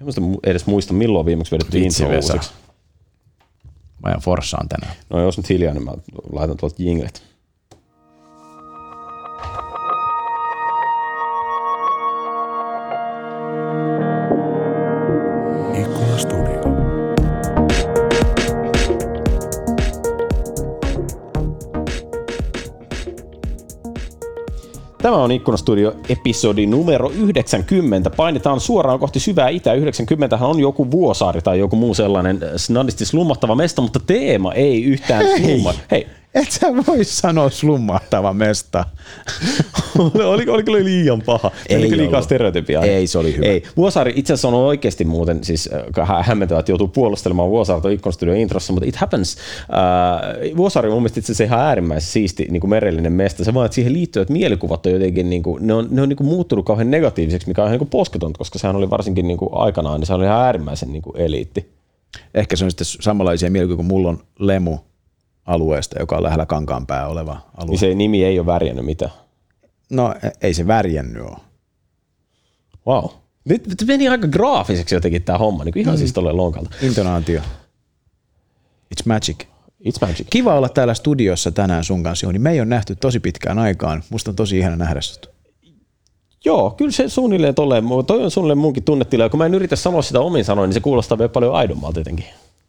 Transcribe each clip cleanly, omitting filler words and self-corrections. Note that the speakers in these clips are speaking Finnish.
En edes muista, milloin viimeksi vedetty intro uusiksi. Mä ajan Forssaan tänään. No jos nyt hiljaa, niin mä laitan tuolta jinglet. Tämä on Ikkunastudio episodi numero 90. Painitaan suoraan kohti syvää itää. 90 on joku Vuosaari tai joku muu sellainen snadisti slummahtava mesta, mutta teema ei yhtään slumma. Hei. Et sä voi sanoa slummahtava mesta. Oliko liian paha? Ei liikaa stereotypia? Ei, se oli hyvä. Ei. Vuosaari itse asiassa on oikeasti muuten, siis hämmentävä, että joutuu puolustelemaan Vuosaarta Ikkunastudio introssa, mutta it happens. Vuosaari on mun mielestä itse asiassa ihan äärimmäisen siisti niin kuin merellinen mesta. Se vaan, että siihen liittyvät mielikuvat on jotenkin, niin kuin, ne on niin kuin muuttunut kauhean negatiiviseksi, mikä on ihan niin kuin posketonta, koska sehän oli varsinkin niin kuin aikanaan, niin se oli ihan äärimmäisen niin kuin eliitti. Ehkä se on sitten samanlaisia mielikuvia, kun mulla on Lemu alueesta, joka on lähellä Kankaanpää oleva alue. Niin se nimi ei ole värjännyt mitään? No ei se värjännyt ole. Wow. Nyt meni aika graafiseksi jotenkin tämä homma, niin kuin ihan siis tolleen lonkalta. Intonaatio. It's magic. It's magic. Kiva olla täällä studiossa tänään sun kanssa, Jouni. Me ei ole nähty tosi pitkään aikaan. Musta on tosi ihana nähdä sut. Joo, kyllä se suunnilleen tolleen. Toi on suunnilleen munkin tunnetila, ja kun mä en yritä sanoa sitä omin sanoin, niin se kuulostaa vielä paljon aidommalta jotenkin.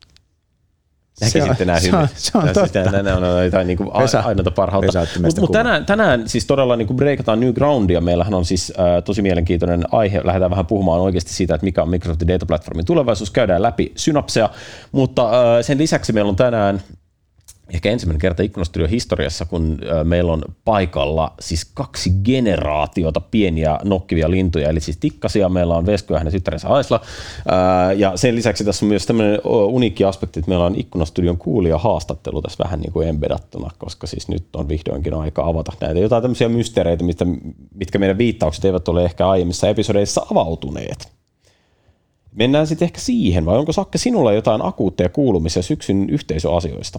Se on totta. Nämä on jotain niin ainoita parhautta. Mutta tänään siis todella niin breakataan new groundia. Meillähän on siis tosi mielenkiintoinen aihe. Lähdetään vähän puhumaan oikeasti siitä, että mikä on Microsoftin dataplatformin tulevaisuus. Käydään läpi Synapsea, mutta sen lisäksi meillä on tänään ehkä ensimmäinen kerta Ikkunastudion historiassa, kun meillä on paikalla siis 2 generaatiota pieniä nokkivia lintuja, eli siis tikkasia. Meillä on Vesku ja hänen tyttärensä Aisla. Ja sen lisäksi tässä on myös tämmöinen uniikki aspekti, että meillä on Ikkunastudion kuulija-haastattelu tässä vähän niin kuin embedattuna, koska siis nyt on vihdoinkin aika avata näitä jotain tämmöisiä mysteereitä, mitkä meidän viittaukset eivät ole ehkä aiemmissa episodeissa avautuneet. Mennään sitten ehkä siihen, vai onko Sakke sinulla jotain akuutteja kuulumisia syksyn yhteisöasioista?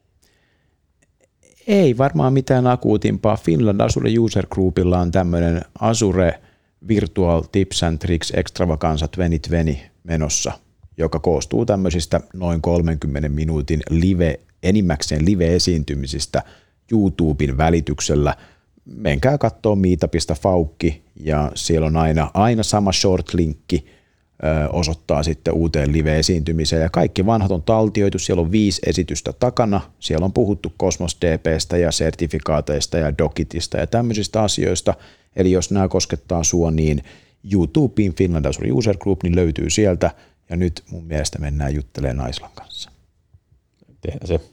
Ei varmaan mitään akuutimpaa. Finland Azure User Groupilla on tämmöinen Azure Virtual Tips and Tricks Extravaganza 2020 menossa, joka koostuu tämmöisistä noin 30 minuutin enimmäkseen live-esiintymisistä YouTuben välityksellä. Menkää kattoo meetup.faukki ja siellä on aina sama short-linkki osoittaa sitten uuteen live-esiintymiseen ja kaikki vanhat on taltioitu, siellä on 5 esitystä takana, siellä on puhuttu Cosmos DB:stä ja sertifikaateista ja Dokitista ja tämmöisistä asioista, eli jos nämä koskettaa sua, niin YouTubeen Finland Azure User Group niin löytyy sieltä ja nyt mun mielestä mennään juttelemaan Aislan kanssa. Tehdään se.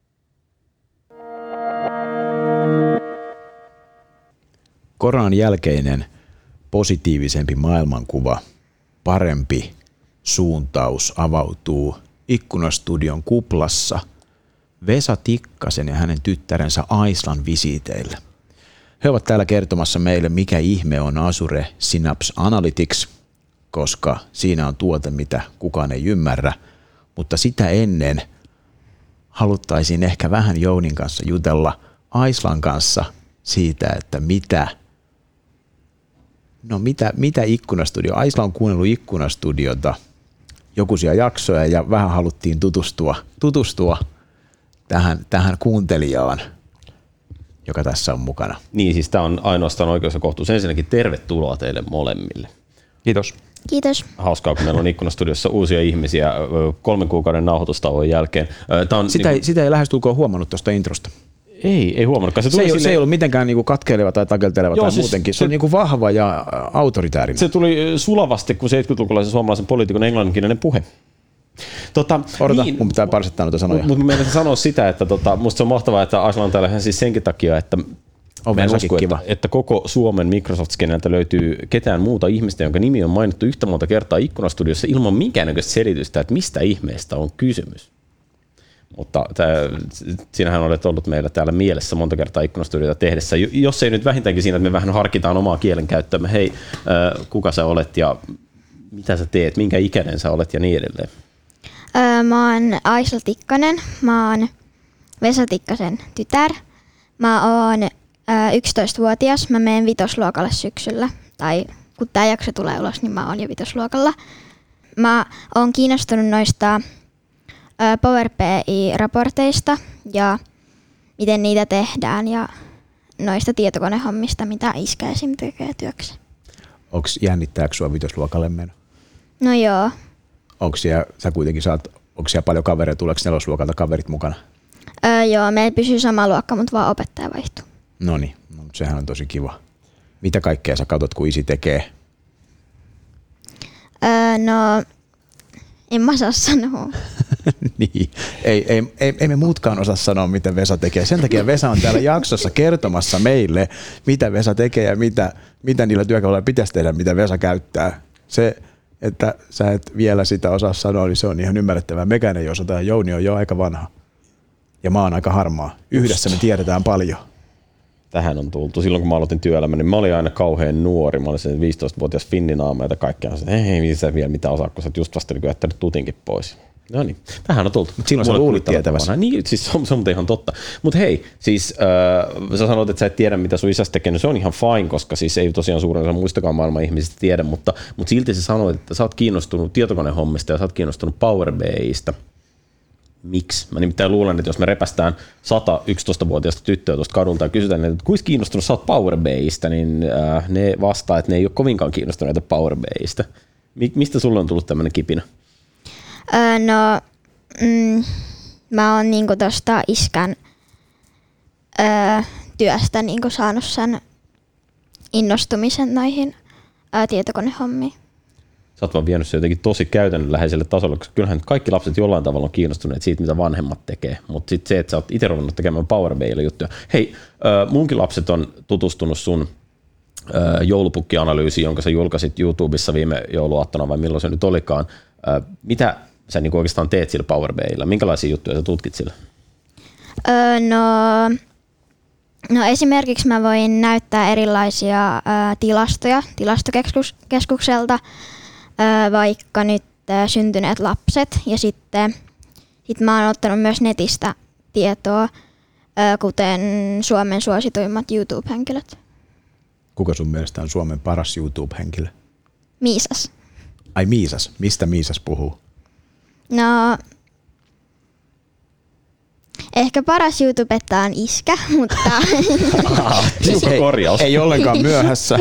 Koronan jälkeinen positiivisempi maailmankuva, parempi suuntaus avautuu Ikkunastudion kuplassa Vesa Tikkasen ja hänen tyttärensä Aislan visiiteillä. He ovat täällä kertomassa meille, mikä ihme on Azure Synapse Analytics, koska siinä on tuote, mitä kukaan ei ymmärrä, mutta sitä ennen haluttaisiin ehkä vähän Jounin kanssa jutella Aislan kanssa siitä, että mitä Ikkunastudio? Aisla on kuunnellut Ikkunastudiota jokuisia jaksoja ja vähän haluttiin tutustua tähän kuuntelijaan, joka tässä on mukana. Niin, siis tämä on ainoastaan oikeus ja kohtuus. Ensinnäkin tervetuloa teille molemmille. Kiitos. Kiitos. Hauskaa, kun meillä on Ikkunastudiossa uusia ihmisiä 3 kuukauden nauhoitustauon jälkeen. Sitä ei lähestulkoon huomannut tuosta introsta. Ei huomannutkaan. Se ei ollut mitenkään niinku katkeileva tai takelteleva tai siis muutenkin. Se on niinku vahva ja autoritäärinen. Se tuli sulavasti kuin 70-lukulaisen suomalaisen poliitikon englanninkielinen puhe. Odota, mun pitää parsettaa noita sanoja. Mutta mä menen sanoa sitä, että musta se on mahtavaa, että Aisla on täällä siis senkin takia, että että koko Suomen Microsoft-skeneltä löytyy ketään muuta ihmistä, jonka nimi on mainittu yhtä monta kertaa Ikkunastudiossa ilman minkäännäköistä selitystä, että mistä ihmeestä on kysymys. Mutta siinähän olet ollut meillä täällä mielessä monta kertaa Ikkunastudiota tehdessä. Jos ei nyt vähintäänkin siinä, että me vähän harkitaan omaa kielenkäyttöämme. Hei, kuka sä olet ja mitä sä teet, minkä ikäinen sä olet ja niin edelleen? Mä oon Aisla Tikkanen, mä oon Vesa Tikkasen tytär. Mä oon 11-vuotias, mä menen 5. luokalle syksyllä. Tai kun tää jakso tulee ulos, niin mä oon jo 5. luokalla. mä oon kiinnostunut noista Power BI-raporteista ja miten niitä tehdään ja noista tietokonehommista, mitä iskä esim. Tekee työksi. Jännittääkö sua vitosluokalle meno? No joo. Onko siellä paljon kavereita, tuleeko nelosluokalta kaverit mukana? Joo, meillä pysyy sama luokka, mutta vaan opettaja vaihtuu. Noniin, no, sehän on tosi kiva. Mitä kaikkea sä katsot, kun isi tekee? No, en mä saa sanoa. Niin, ei me muutkaan osaa sanoa, mitä Vesa tekee. Sen takia Vesa on täällä jaksossa kertomassa meille, mitä Vesa tekee ja mitä niillä työkaluilla pitäisi tehdä, mitä Vesa käyttää. Se, että sä et vielä sitä osaa sanoa, niin se on ihan ymmärrettävää. Mekään ei osata, ja Jouni on jo aika vanha. Ja mä oon aika harmaa. Yhdessä me tiedetään paljon. Tähän on tultu. Silloin kun mä aloitin työelämän, niin mä olin aina kauhean nuori. Mä olin se 15-vuotias finninaama ja kaikkea. Ei sä vielä mitä osaa, kun sä just vasta jättänyt tutinkin pois. No niin, tähän on tultu. Silloin sä luulit tietävässä. Niin, siis se on ihan totta. Mutta hei, siis sä sanoit, että sä et tiedä, mitä sun isäsi tekee. No se on ihan fine, koska siis ei tosiaan suurin osa muistakaan maailman ihmisistä tiedä, mutta silti sä sanoit, että sä oot kiinnostunut tietokonehommista ja sä oot kiinnostunut Power BI:stä. Miksi? Mä nimittäin luulen, että jos me repästään 100 11-vuotiaista tyttöä tuosta kadulta ja kysytään, että kuinka kiinnostunut sä oot Power BI:stä, niin ne vastaa, että ne ei ole kovinkaan kiinnostuneita Power BI:stä. Mistä sulle on tullut tämmöinen kipinä? Mä oon niinku tosta iskän työstä niinku saanut sen innostumisen noihin tietokonehommiin. Sä oot vaan vienyt se jotenkin tosi käytännönläheiselle tasolle, koska kyllähän kaikki lapset jollain tavalla on kiinnostuneet siitä, mitä vanhemmat tekee. Mutta sitten se, että sä oot itse ruvennut tekemään Power BI:lle juttuja. Hei, munkin lapset on tutustunut sun joulupukkianalyysiin, jonka sä julkaisit YouTubessa viime jouluaattona, vai milloin se nyt olikaan. Mitä sä niin oikeastaan teet sillä Power BI:llä? Minkälaisia juttuja sä tutkit sillä? No esimerkiksi mä voin näyttää erilaisia tilastoja tilastokeskukselta, vaikka nyt syntyneet lapset. Ja sitten mä oon ottanut myös netistä tietoa, kuten Suomen suosituimmat YouTube-henkilöt. Kuka sun mielestä on Suomen paras YouTube-henkilö? Miisas. Ai Miisas. Mistä Miisas puhuu? No, ehkä paras YouTubettaja on iskä, mutta... korjaus. Ei ollenkaan myöhässä.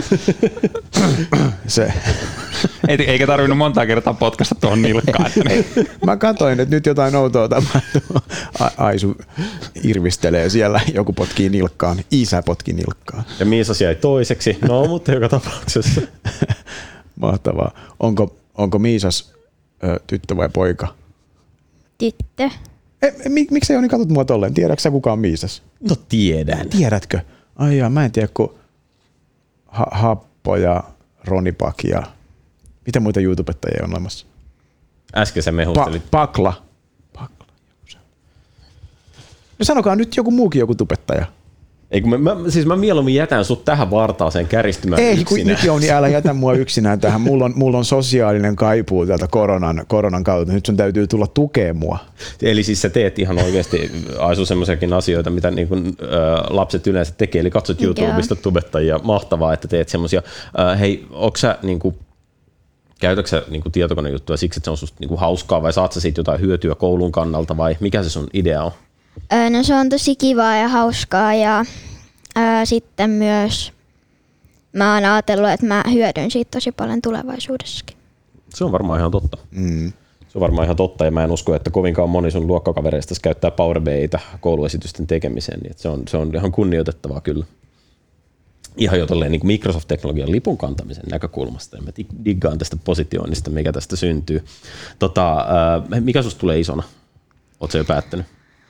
Eikä tarvinnut monta kertaa potkasta tuohon nilkkaan. Mä katsoin, että nyt jotain outoa tapahtuu. Aisu irvistelee siellä, joku potkii nilkkaan. Isä potki nilkkaan. Ja Miisas jäi toiseksi. No, mutta joka tapauksessa. Mahtavaa. Onko Miisas tyttö vai poika? Tyttö. Miksi Joni katsot mua tolleen? Tiedätkö sä kuka on Miisas? No tiedän. Tiedätkö? Ai jaa, mä en tiedä kun Happo ja Ronipak ja mitä muita YouTubettajia on olemassa? Äsken sä mehustelit. Pakla. No sanokaa nyt joku muukin joku tubettaja. Ei, kun mä mieluummin jätän sut tähän vartaaseen käristymään yksinään. Nyt Jouni, älä jätä mua yksinään tähän. Mulla on sosiaalinen kaipuu täältä koronan kautta. Nyt sun täytyy tulla tukea mua. Eli siis sä teet ihan oikeasti Aisu semmoisiakin asioita, mitä niin kuin, lapset yleensä tekee. Eli katsot YouTubesta tubettajia. Mahtavaa, että teet semmoisia. Hei, onko sä käytätkö sä niin tietokonejuttuja siksi, että se on susta niin hauskaa vai saat sä siitä jotain hyötyä koulun kannalta vai mikä se sun idea on? No se on tosi kivaa ja hauskaa ja sitten myös mä oon ajatellut, että mä hyödyn siitä tosi paljon tulevaisuudessakin. Se on varmaan ihan totta. Se on varmaan ihan totta ja mä en usko, että kovinkaan moni sun luokkakavereista käyttää Power BI:tä kouluesitysten tekemiseen, niin se on ihan kunnioitettavaa kyllä. Ihan jo tolleen niin kuin Microsoft-teknologian lipun kantamisen näkökulmasta ja mä diggaan tästä positioinnista, mikä tästä syntyy. Mikä susta tulee isona? Ootko sä jo päättänyt?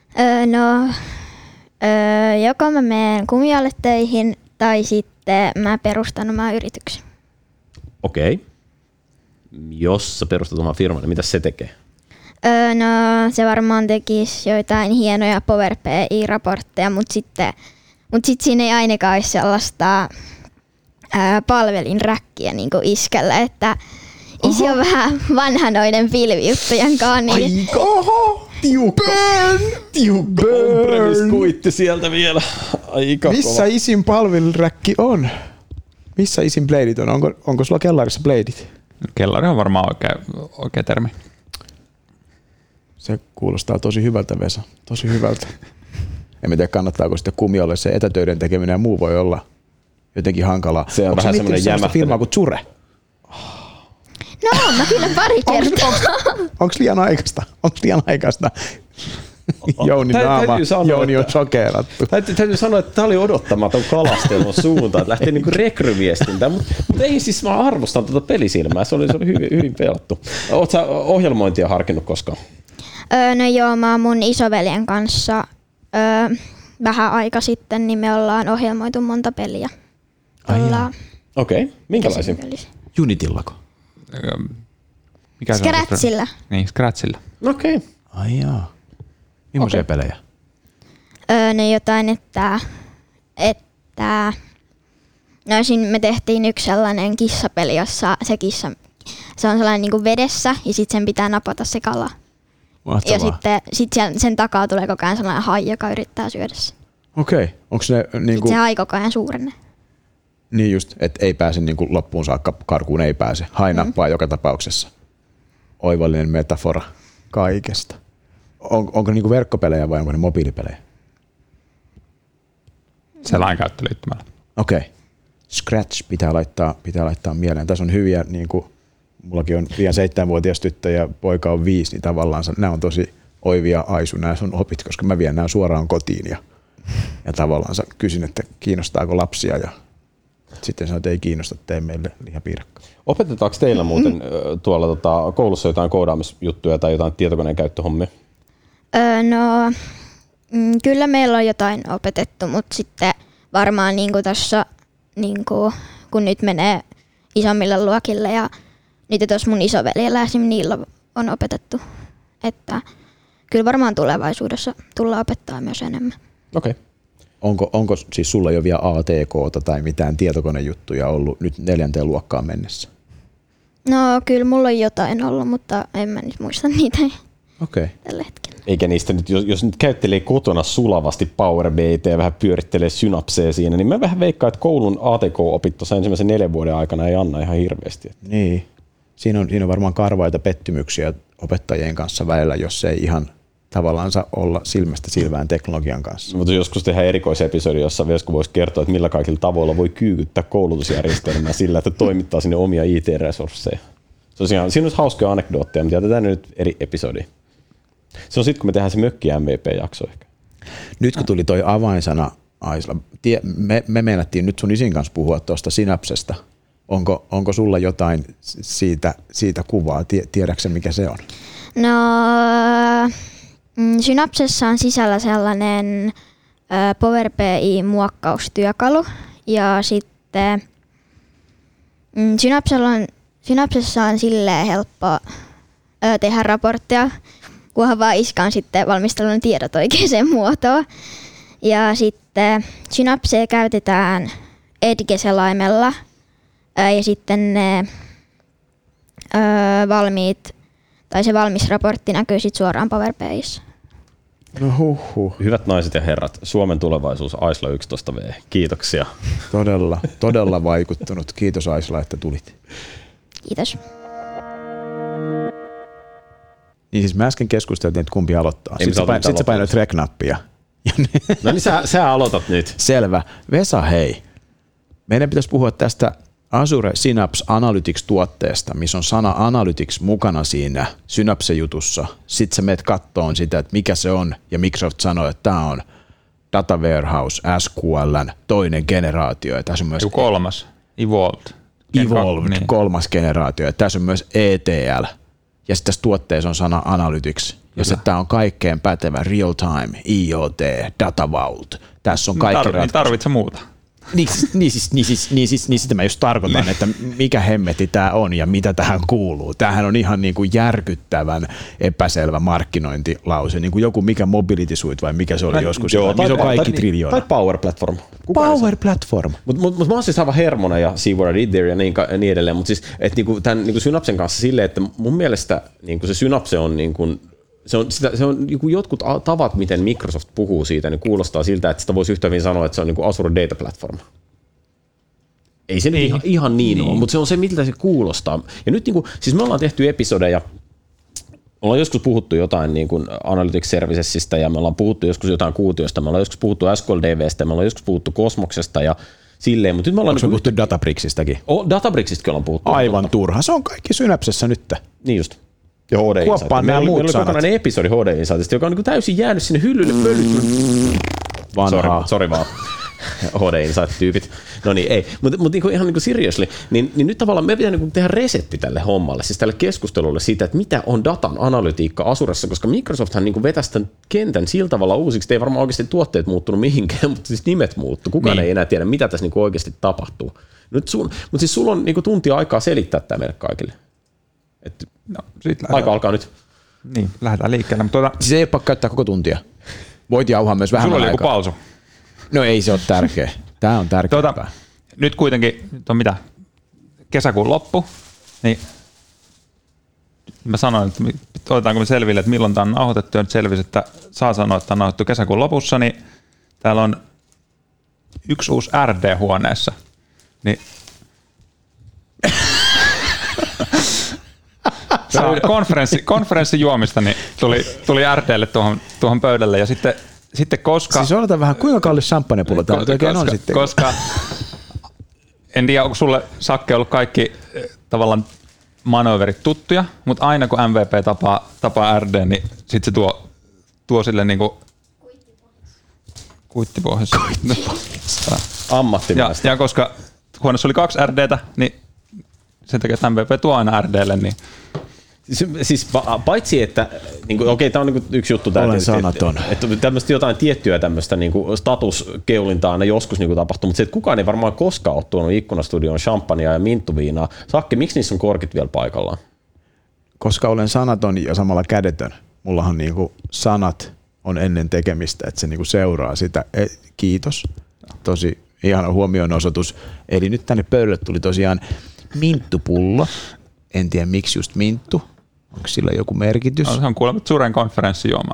Joko mä menen Kumialle töihin tai sitten mä perustan omaa yrityksen. Okei. Jos sä perustat oman firman, niin mitä se tekee? No se varmaan tekisi joitain hienoja Power BI-raportteja, mutta sitten siinä ei ainakaan olisi sellaista palvelinräkkiä niin kuin iskällä, että isi on vähän vanha noiden pilvijuttujen kanssa. Niin... Tiukka on-premise-kuitti sieltä vielä. Aika missä kova. isin palveluräkki on? Missä isin bladeit on? Onko sulla kellarissa bladeit? Kellari on varmaan oikea termi. Se kuulostaa tosi hyvältä, Vesa. Tosi hyvältä. En tiedä, kannattaako sitten kummiolle se etätöiden tekeminen ja muu voi olla jotenkin hankalaa. Se on onko vähän semmoinen jämähtänyt firmaa kuin Zure? No, mä kyllä pari kertaa. Onko liian aikaista? Jouni naama, Jouni on sokeerattu. Täytyy sanoa, että tämä oli odottamaton kalastelun suuntaan, että lähtee niinku rekryviestintään, mutta ei siis, mä arvostan tuota pelisilmää, se oli hyvin pelattu. Oletko sä ohjelmointia harkinnut koskaan? No joo, mä oon mun isoveljen kanssa vähän aika sitten, niin me ollaan ohjelmoitu monta peliä. Okei, minkälaisia? Unitillako? Scratchilla. Niin, Scratchilla. Okei. Ai jaa. Millaisia pelejä? No jotain, että no siinä me tehtiin yksi sellainen kissapeli, jossa se kissa, se on sellainen niin kuin vedessä ja sitten sen pitää napata se kala. Mahtavaa. Ja sitten sen takaa tulee koko ajan sellainen hai, joka yrittää syödä sen. Okei. Onko ne niinku... Se hai koko ajan suurenee. Niin just, että ei pääse niinku loppuun saakka, karkuun ei pääse. Hai nappaa joka tapauksessa. Oivallinen metafora kaikesta. Onko niinku verkkopelejä vai onko ne mobiilipelejä? Selainkäyttöliittymällä. Okei. Scratch pitää laittaa mieleen. Tässä on hyviä, niinku, mullakin on liian 7-vuotias tyttö ja poika on 5, niin tavallaan nämä on tosi oivia Aisu, nämä sun opit, koska mä vien nämä suoraan kotiin ja tavallaan kysyn, että kiinnostaako lapsia ja sitten sanoin, että ei kiinnosta, tee meille lihapiirakkaa. Opetetaanko teillä muuten tuolla koulussa jotain koodaamisjuttuja tai jotain tietokoneen käyttöhommia? No, kyllä meillä on jotain opetettu, mutta sitten varmaan niinku tossa, niinku, kun nyt menee isommille luokille ja nyt tuossa mun isoveljellä esimerkiksi niillä on opetettu, että kyllä varmaan tulevaisuudessa tullaan opettaa myös enemmän. Okei. Onko siis sulla jo vielä ATK:ta tai mitään tietokonejuttuja ollut nyt 4. luokkaan mennessä? No kyllä mulla on jotain ollut, mutta en mä nyt muista niitä tällä hetkellä. Eikä niistä nyt, jos nyt käyttelee kotona sulavasti Power BI:tä ja vähän pyörittelee synapseja siinä, niin mä vähän veikkaan, että koulun ATK-opit tuossa ensimmäisen 4 vuoden aikana ei anna ihan hirveästi. Niin. Siinä on varmaan karvaita pettymyksiä opettajien kanssa välillä, jos ei ihan tavallaan olla silmästä silmään teknologian kanssa. Mutta joskus tehdään erikoisepisodi, jossa Vesku voisi kertoa, että millä kaikilla tavoilla voi kyykyttää koulutusjärjestelmää sillä, että toimittaa sinne omia IT-resursseja. Siinä olisi hauskoja anekdootteja, mutta jätetään nyt eri episodi. Se on sitten, kun me tehdään se mökki MVP-jakso ehkä. Nyt kun tuli toi avainsana, Aisla, me meinattiin nyt sun isin kanssa puhua tuosta synapsesta. Onko sulla jotain siitä kuvaa? Tiedätkö mikä se on? No, synapsessa on sisällä sellainen Power BI-muokkaustyökalu ja sitten synapsessa on silleen helppo tehdä raportteja, kunhan vaan iskaan sitten valmistelun tiedot oikeaan muotoon. Ja sitten synapseja käytetään Edge-selaimella ja sitten ne se valmis raportti näkyy sitten suoraan Power BI:ssä. No huhhuh. Hyvät naiset ja herrat, Suomen tulevaisuus Aisla 11V. Kiitoksia. Todella vaikuttunut. Kiitos Aisla, että tulit. Kiitos. Niin siis me äsken keskusteltiin, että kumpi aloittaa. Sitten sä painoit rec-nappia. No niin sä aloitat nyt. Selvä. Vesa, hei. Meidän pitäisi puhua tästä Azure Synapse Analytics-tuotteesta, missä on sana Analytics mukana siinä Synapse-jutussa. Sitten sä menet kattoon sitä, että mikä se on, ja Microsoft sanoo, että tämä on Data Warehouse SQL:n toinen generaatio. Ja tässä on myös kolmas, Evolved, niin. 3. generaatio. Ja tässä on myös ETL. Ja sitten tässä tuotteessa on sana Analytics. Ja se tämä on kaikkein pätevä Real Time, IoT, Data Vault. Tässä on kaikki tarvitse muuta. Niin sitä mä just tarkoitan, että mikä hemmetti tämä on ja mitä tähän kuuluu. Tämähän on ihan niin kuin järkyttävän epäselvä markkinointilause. Niin kuin joku mikä Mobility Suite vai mikä se oli joskus. Joo, missä on kaikki triljoona. Tai Power Platform. Power Platform. Mutta mä oon siis aivan hermona ja see what I did there ja niin edelleen. Mutta siis että niinku tämän niinku Synapsen kanssa silleen, että mun mielestä niinku se Synapse on niinku se on jotkut tavat, miten Microsoft puhuu siitä, niin kuulostaa siltä, että sitä voisi yhtä hyvin sanoa, että se on niin kuin Azure Data Platform. Ei se nyt ihan niin ole, mutta se on se, miltä se kuulostaa. Ja nyt siis me ollaan tehty episodeja, ollaan joskus puhuttu jotain niin kuin Analytics Servicesista ja me ollaan puhuttu joskus jotain Qtiosta, me ollaan joskus puhuttu SQLDBstä, me ollaan joskus puhuttu Cosmoksesta ja silleen, mutta nyt me ollaan... Onko puhuttu Databricksistäkin? Databricksistakin ollaan puhuttu. Aivan turha, se on kaikki Synapsessa nyt. Niin just. Ja HD Insight. Meillä oli kokonainen episodi HD Insightista, joka on niin täysin jäänyt sinne hyllylle pölyttynyt. Sori vaan. HD Insight-tyypit. No niin, ei. Mutta niinku, ihan niinku seriously, niin nyt tavallaan me pitää niinku tehdä resetti tälle hommalle, siis tälle keskustelulle siitä, että mitä on datan analytiikka Azuressa, koska Microsofthan niinku vetäisi tämän kentän sillä tavalla uusiksi, ei varmaan oikeasti tuotteet muuttunut mihinkään, mutta siis nimet muuttuu. Kukaan ei enää tiedä, mitä tässä niinku oikeasti tapahtuu. Mutta siis sulla on niinku tuntia aikaa selittää tämä meille kaikille. Aika alkaa nyt. Niin, lähdetään liikkeelle. Siis ei ole pakko käyttää koko tuntia. Voit jauhaa myös vähän aikaa. Sulla oli joku pausu. No ei se ole tärkeä. Tämä on tärkeää. Nyt kuitenkin, nyt on mitä? Kesäkuun loppu, niin mä sanoin, että otetaanko me selville, että milloin tämä on nauhoitettu, ja nyt selvisi, että saa sanoa, että on nauhoitettu kesäkuun lopussa, niin täällä on yksi uusi RD huoneessa. Niin konferenssijuomista niin tuli RDlle tuohon pöydälle ja sitten koska... Siis oletan vähän, kuinka kallis champagnepullo täällä oikein on sitten? Koska en tiedä, onko sulle Sakke ollut kaikki tavallaan manööverit tuttuja, mutta aina kun MVP tapaa RD, niin sitten se tuo sille niinku kuittipohjassa. Ammattimaista. Ja koska huoneessa oli 2 RDtä, niin sen takia, että MVP tuo aina RDlle, niin... Siis paitsi, että niin okei, tämä on niin yksi juttu, että tämmöistä jotain tiettyä tämmöistä niin statuskeulintaa aina joskus niin tapahtuu, mutta se, että kukaan ei varmaan koskaan ole tuonut ikkunastudioon champagnea ja minttuviinaa. Sakke, miksi niissä on korkit vielä paikallaan? Koska olen sanaton ja samalla kädetön. Mullahan niin sanat on ennen tekemistä, että se niin seuraa sitä. Kiitos. Tosi ihana huomionosoitus. Eli nyt tänne pöydälle tuli tosiaan minttupullo. En tiedä, miksi just minttu. Onko sillä joku merkitys? No, se on kuulemma Suren konferenssijuoma.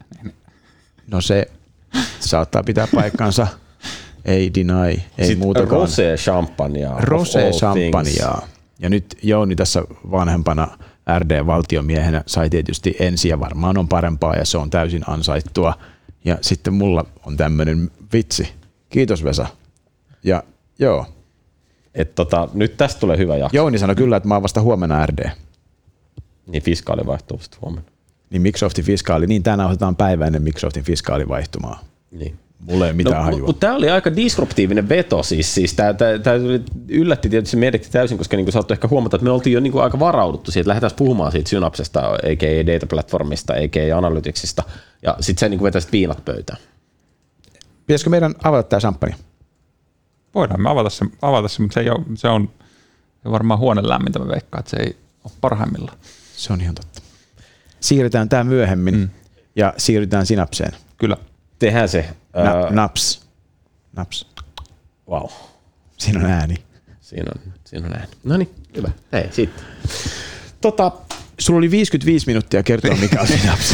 No se saattaa pitää paikkansa. Ei deny, ei sitten muutakaan. Rosé champagnea. Rosé champagnea. Ja nyt Jouni tässä vanhempana RD-valtiomiehenä sai tietysti ensi ja varmaan on parempaa ja se on täysin ansaittua. Ja sitten mulla on tämmöinen vitsi. Kiitos Vesa. Ja joo. Että nyt tästä tulee hyvä jakso. Jouni sanoi kyllä, että mä oon vasta huomenna RD. Niin fiskaali vaihtuu vasta huomenna. Niin Microsoftin fiskaali, niin tänään otetaan päivä ennen Microsoftin fiskaalivaihtumaa. Niin. Mulla ei mitään hajua. Mutta tämä oli aika disruptiivinen veto. Siis tämä yllätti tietysti meidät täysin, koska niin kuin saattoi ehkä huomata, että me oltiin jo niin kuin aika varauduttu siitä, että lähdetään puhumaan siitä Synapsesta, a.k.a. Data Platformista, a.k.a. Analyticsista, ja sitten sä niin vetäisit viinat pöytään. Pitäisikö meidän avata tämä champagne? Voidaan me avata se, mutta se on varmaan huoneen lämmintä, mä veikkaan, että se ei ole parhaimmillaan. Se on ihan totta. Siirretään tämä myöhemmin ja siirrytään Synapseen. Kyllä. Tehdään se. Naps. Wow. Siinä on ääni. Siinä on ääni. No niin, hyvä. Hei, sitten. Sulla oli 55 minuuttia kertoa, mikä on Synaps.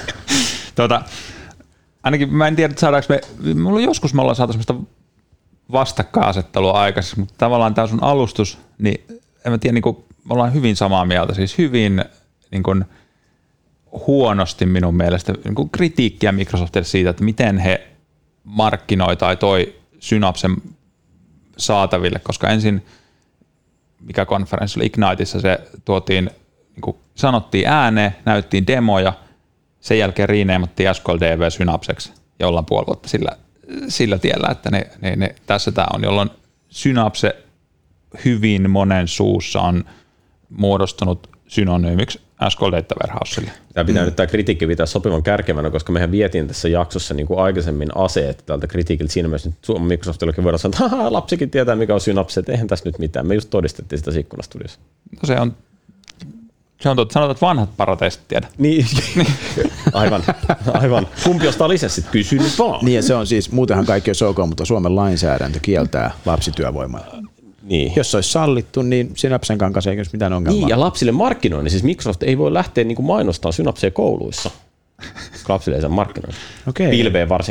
Ainakin mä en tiedä, että saadaanko joskus me ollaan saatu sellaista vastakkainasettelua aikaisemmin, mutta tavallaan tämä sun alustus, niin en mä tiedä, niin kuin, me ollaan hyvin samaa mieltä, siis hyvin niin kuin, huonosti minun mielestä niin kuin kritiikkiä Microsoftille siitä, että miten he markkinoi tai toi Synapsen saataville, koska ensin, mikä konferenssi oli Igniteissa, se tuotiin, niin kuin sanottiin ääneen, näyttiin demoja, sen jälkeen riineemattiin SQLDB Synapseksi ja ollaan puoli vuotta sillä tiellä, että ne tässä tämä on, jolloin Synapse hyvin monen suussa on muodostunut synonyymiksi SQL Data Warehouselle. Tämä kritiikki pitää sopivan kärkevänä, koska mehän vietiin tässä jaksossa niin kuin aikaisemmin aseet tältä kritiikiltä siinä mielessä, että Microsoftillekin voidaan sanoa, että lapsikin tietää, mikä on Synapse, että eihän tässä nyt mitään. Me just todistettiin sitä ikkunastudiossa. No se on totta, sanotaan, että vanhat parateista tiedä. Niin, aivan. Kumpi ostaa lisenssit? Kysy nyt vaan. Niin ja se on siis, muutenhan kaikki on ok, mutta Suomen lainsäädäntö kieltää lapsityövoimaa. Niin. Jos se olisi sallittu, niin Synapsen kanssa ei olisi mitään ongelmaa. Niin, ja lapsille markkinoinnin. Siis Microsoft ei voi lähteä niin kuin mainostamaan Synapsea kouluissa. Lapsille ei saa markkinoida. Okay. Pilveen varsinkaan.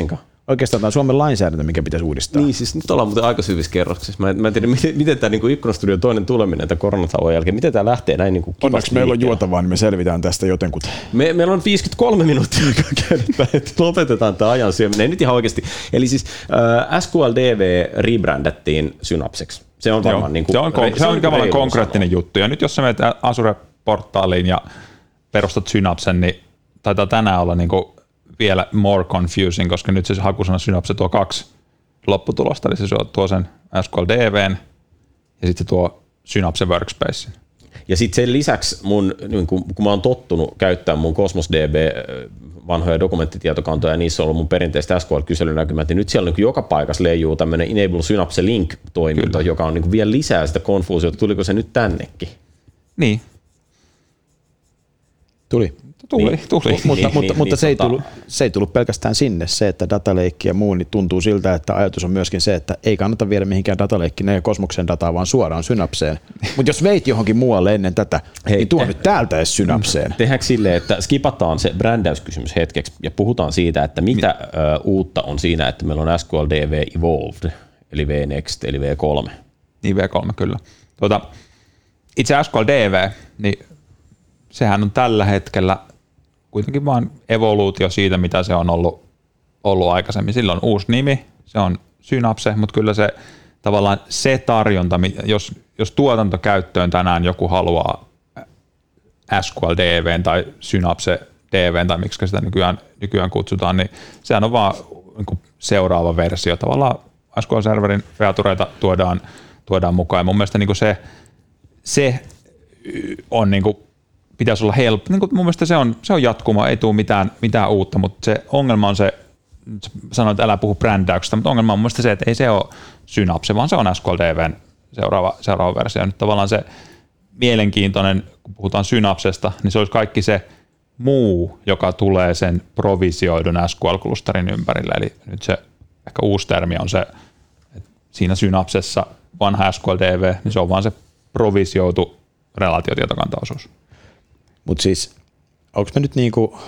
Oikeastaan tämä on Suomen lainsäädäntö, mikä pitäisi uudistaa. Niin, siis nyt ollaan muuten aika syvissä kerroksissa. Mä en tiedä, miten tämä niin Ikkunastudion toinen tuleminen tämän koronatauon jälkeen, miten tämä lähtee näin niin kivasti. Onneksi meillä on juotavaa, niin me selvitään tästä jotenkuten. Meillä on 53 minuuttia käydä, että lopetetaan tämä ajan syöminen. Ei nyt ihan oikeasti. Eli siis SQLDV rebrändättiin Synapseksi. Se on varmaan niin kuin, se on tavallaan konkreettinen juttu. Ja nyt jos sä menet Azure-portaaliin ja perustat Synapsen, niin taitaa tänään olla niin kuin vielä more confusing, koska nyt se hakusana Synapse tuo 2 lopputulosta, eli se tuo sen SQLDVn ja sitten se tuo Synapse Workspacein. Ja sitten sen lisäksi, niin kun mä oon tottunut käyttämään mun Cosmos DB vanhoja dokumenttitietokantoja, ja niissä on ollut mun perinteiset SQL-kyselynäkymät, niin nyt siellä niin joka paikassa leijuu tämmöinen Enable Synapse Link-toiminto, joka on niin vielä lisää sitä konfuusiota. Tuliko se nyt tännekin? Niin. Tuli. Mutta se ei tullut pelkästään sinne. Se, että dataleikki ja muu, niin tuntuu siltä, että ajatus on myöskin se, että ei kannata viedä mihinkään dataleikkiin ja Kosmoksen dataa, vaan suoraan Synapseen. Mutta jos veit johonkin muualle ennen tätä, niin tuo nyt täältä edes Synapseen. Tehdäänkö silleen, että skipataan se brändäyskysymys hetkeksi ja puhutaan siitä, että mitä uutta on siinä, että meillä on SQLDV Evolved, eli VNext, eli V3. Niin V3 kyllä. Itse SQLDV, niin sehän on tällä hetkellä kuitenkin vaan evoluutio siitä, mitä se on ollut aikaisemmin. Sillä on uusi nimi, se on Synapse, mutta kyllä se tavallaan se tarjonta, jos tuotantokäyttöön tänään joku haluaa SQL-DV:n tai Synapse DV:n tai miksi sitä nykyään kutsutaan, niin sehän on vaan niin seuraava versio. Tavallaan SQL-serverin featureita tuodaan mukaan. Ja mun mielestä niin se on niin kuin pitäisi olla helppo. Niin mun mielestä se on jatkuma, ei tule mitään uutta, mutta se ongelma on se, sanoin, että älä puhu brändäyksestä, mutta ongelma on mun mielestä se, että ei se ole Synapse, vaan se on SQL-DV:n seuraava versio. Ja nyt tavallaan se mielenkiintoinen, kun puhutaan Synapsesta, niin se olisi kaikki se muu, joka tulee sen provisioidun SQL-klusterin ympärille. Eli nyt se ehkä uusi termi on se, että siinä Synapsessa vanha SQL-DV, niin se on vaan se provisioitu relaatiotietokantaosuus. Mutta siis, onko me nyt niinku,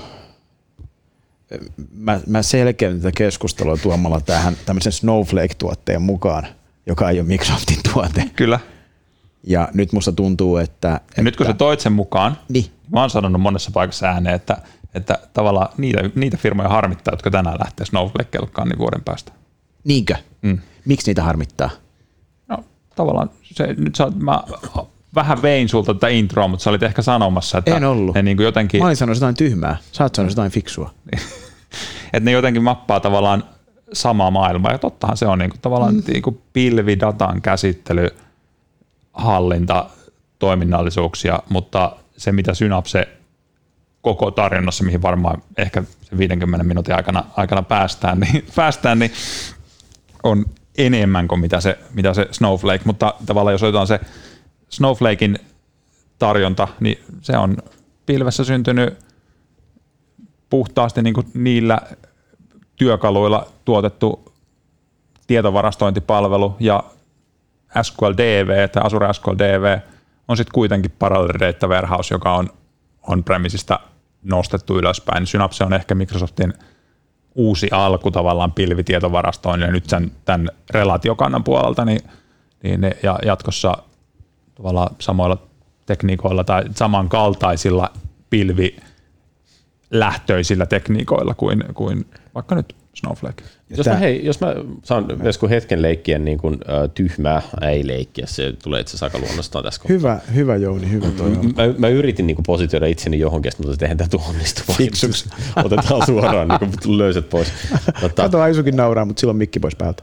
mä selkeän tätä keskustelua tuomalla tähän tämmöisen Snowflake-tuotteen mukaan, joka ei ole Microsoftin tuote. Kyllä. Ja nyt musta tuntuu, että nyt kun sä toit sen mukaan, niin mä oon sanonut monessa paikassa ääneen, että tavallaan niitä firmoja harmittaa, jotka tänään lähtee Snowflake-kelkkaan niin vuoden päästä. Niinkö? Miksi niitä harmittaa? No tavallaan mä vähän vein sulta tätä introa, mutta sä olit ehkä sanomassa, että en ollut. Ne niin kuin jotenkin... Mä olin sanonut jotain tyhmää, sä oot sanonut jotain fiksua. Että ne jotenkin mappaa tavallaan samaa maailmaa, ja tottahan se on niin kuin tavallaan niin kuin pilvidatan käsittely, hallinta, toiminnallisuuksia, mutta se mitä Synapse koko tarjonnassa, mihin varmaan ehkä se 50 minuutin aikana päästään, niin on enemmän kuin mitä se Snowflake, mutta tavallaan jos otetaan se Snowflakein tarjonta, niin se on pilvessä syntynyt puhtaasti niin kuin niillä työkaluilla tuotettu tietovarastointipalvelu, ja SQLDV tai Azure SQLDV on sitten kuitenkin parallel data warehouse, joka on on-premisistä nostettu ylöspäin. Synapse on ehkä Microsoftin uusi alku tavallaan pilvitietovarastooin, ja nyt tämän relaatiokannan puolelta, niin ja jatkossa tavallaan samoilla tekniikoilla tai samankaltaisilla pilvilähtöisillä tekniikoilla kuin vaikka nyt Snowflake. Jos mä saan Vesku hetken leikkiä niin kuin tyhmää, ei leikkiä, se tulee itse asiassa aika luonnostaan tässä kohtaa. Hyvä Jouni, hyvä toi. Mä yritin niin kuin positioida itseni johonkin, mutta eihän tämä onnistu. Fiksuksi. Otetaan suoraan niin kuin löyset pois. Kato, Aisukin nauraa, mutta silloin mikki pois päältä.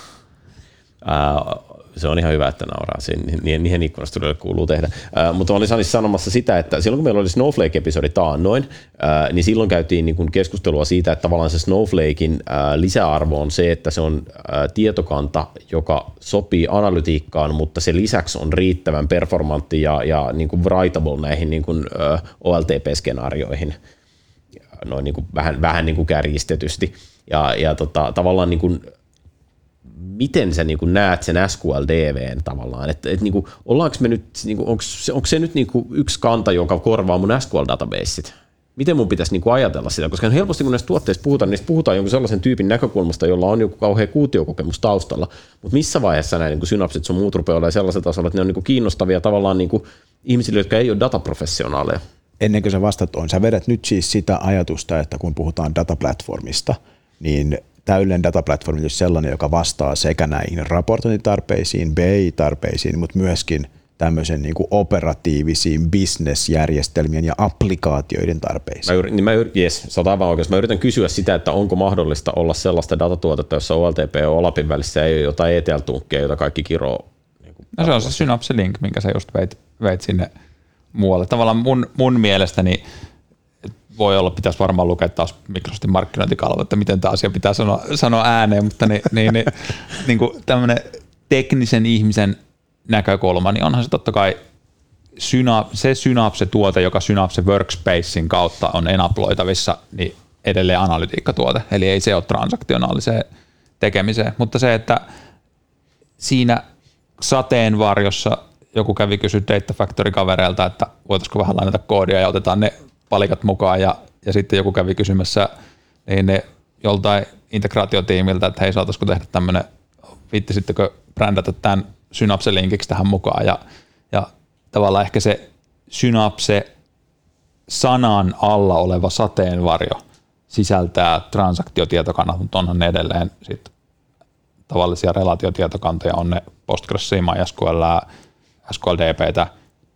Se on ihan hyvä, että nauraa. Niihin Ikkunastudioille kuuluu tehdä. Mutta olin sanomassa sitä, että silloin kun meillä oli Snowflake-episodi taannoin, niin silloin käytiin niin kuin keskustelua siitä, että tavallaan se Snowflakein lisäarvo on se, että se on tietokanta, joka sopii analytiikkaan, mutta se lisäksi on riittävän performantti ja niin kuin writable näihin niin kuin OLTP-skenaarioihin. Noin niin kuin vähän niin kuin kärjistetysti. Ja tavallaan niin kuin miten sä niin kuin näet sen SQL-DV:n tavallaan, että niin kuin, ollaanko me nyt, niin kuin, onko se nyt niin kuin yksi kanta, joka korvaa mun SQL-databaseit? miten mun pitäisi niinku ajatella sitä, koska helposti kun näistä tuotteista puhutaan, niistä puhutaan jonkun sellaisen tyypin näkökulmasta, jolla on joku kauhea kuutiokokemus taustalla, mutta missä vaiheessa nämä niinku synapsit sun muut rupeaa olemaan sellaisella tasolla, että ne on niinku kiinnostavia tavallaan niinku ihmisille, jotka ei ole dataprofessionaaleja. Ennen kuin sä vastat on, sä vedät nyt siis sitä ajatusta, että kun puhutaan dataplatformista, niin täydellinen dataplatformi on sellainen, joka vastaa sekä näihin raportointitarpeisiin, BI-tarpeisiin, mutta myöskin tämmöisen niin kuin operatiivisiin business-järjestelmien ja applikaatioiden tarpeisiin. Sä oot aivan oikeassa. Mä yritän kysyä sitä, että onko mahdollista olla sellaista datatuotetta, jossa OLTP on Olapin välissä ja ei ole jotain ETL-tunkkeja, jota kaikki kiroo. No se on se Synapse Link, minkä sä just veit sinne muualle. Tavallaan mun mielestäni voi olla, pitäisi varmaan lukea taas Microsoftin markkinointikalvo, että miten tämä asia pitää sanoa ääneen, mutta niin kuin tämmöinen teknisen ihmisen näkökulma, niin onhan se totta kai se Synapse-tuote, joka Synapse Workspacein kautta on enaploitavissa, niin edelleen analytiikkatuote, eli ei se ole transaktionaaliseen tekemiseen, mutta se, että siinä sateenvarjossa joku kävi kysyä Data Factory-kavereilta, että voitaisiko vähän lainata koodia ja otetaan ne palikat mukaan ja sitten joku kävi kysymässä niin ne joltain integraatiotiimiltä, että hei, saataisiko tehdä tämmöinen, viittisittekö brändätä tämän Synapse-linkiksi tähän mukaan ja tavallaan ehkä se Synapse-sanan alla oleva sateenvarjo sisältää transaktiotietokannat, mutta onhan ne edelleen sit tavallisia relaatiotietokantoja, on ne Postgresia, MySQL, SQLDBtä,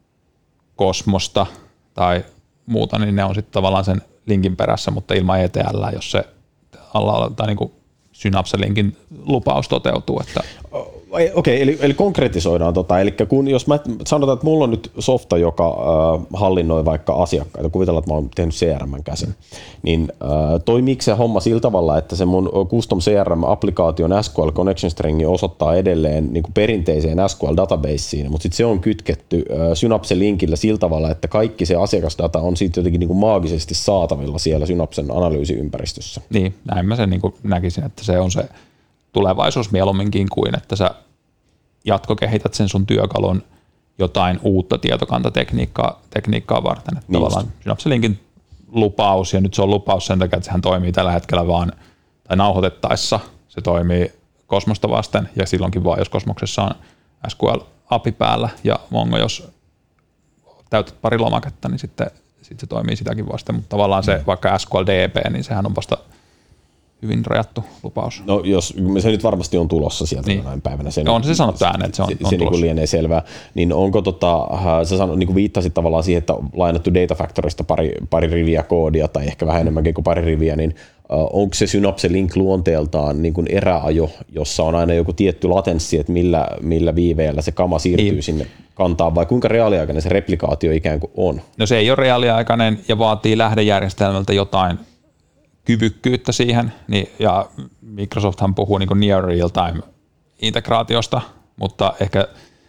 Cosmosta tai muuta, niin ne on sitten tavallaan sen linkin perässä, mutta ilman ETL, jos se alla tai niin kuin Synapse-linkin lupaus toteutuu. Että Okei, eli konkretisoidaan eli jos mä sanotaan, että mulla on nyt softa, joka hallinnoi vaikka asiakkaita, kuvitellaan, että mä oon tehnyt CRM:n käsin, niin toimiiko se homma sillä tavalla, että se mun custom CRM-applikaation SQL connection stringi osoittaa edelleen niin kuin perinteiseen SQL-databaseen, mutta sitten se on kytketty Synapse-linkillä sillä tavalla, että kaikki se asiakasdata on siitä jotenkin niin kuin maagisesti saatavilla siellä Synapsen analyysiympäristössä. Niin, näin mä sen niin kuin näkisin, että se on se tulevaisuus mieluumminkin kuin, että sä jatkokehität sen sun työkalun jotain uutta tietokantatekniikkaa varten. Että tavallaan Synapse-linkin lupaus, ja nyt se on lupaus sen takia, että sehän toimii tällä hetkellä vaan, tai nauhoitettaessa se toimii Cosmosta vasten, ja silloinkin vaan, jos Cosmoksessa on SQL-API päällä, ja Mongo, jos täytät pari lomaketta, niin sitten se toimii sitäkin vasten, mutta tavallaan se vaikka SQLDB, niin sehän on vasta hyvin rajattu lupaus. No jos se nyt varmasti on tulossa sieltä niin jonain päivänä. On se sanottu ääneen, että se on tulossa. Se niin lienee selvää. Niin onko sä niin viittasit tavallaan siihen, että on lainattu Data Factorysta pari riviä koodia tai ehkä vähän enemmänkin kuin pari riviä, niin onko se Synapse Link luonteeltaan niin kuin eräajo, jossa on aina joku tietty latenssi, että millä viiveellä se kama siirtyy sinne kantaan, vai kuinka reaaliaikainen se replikaatio ikään kuin on? No se ei ole reaaliaikainen ja vaatii lähdejärjestelmältä jotain kyvykkyyttä siihen, niin, ja Microsofthan puhuu niin kuin near real-time integraatiosta, mutta ehkä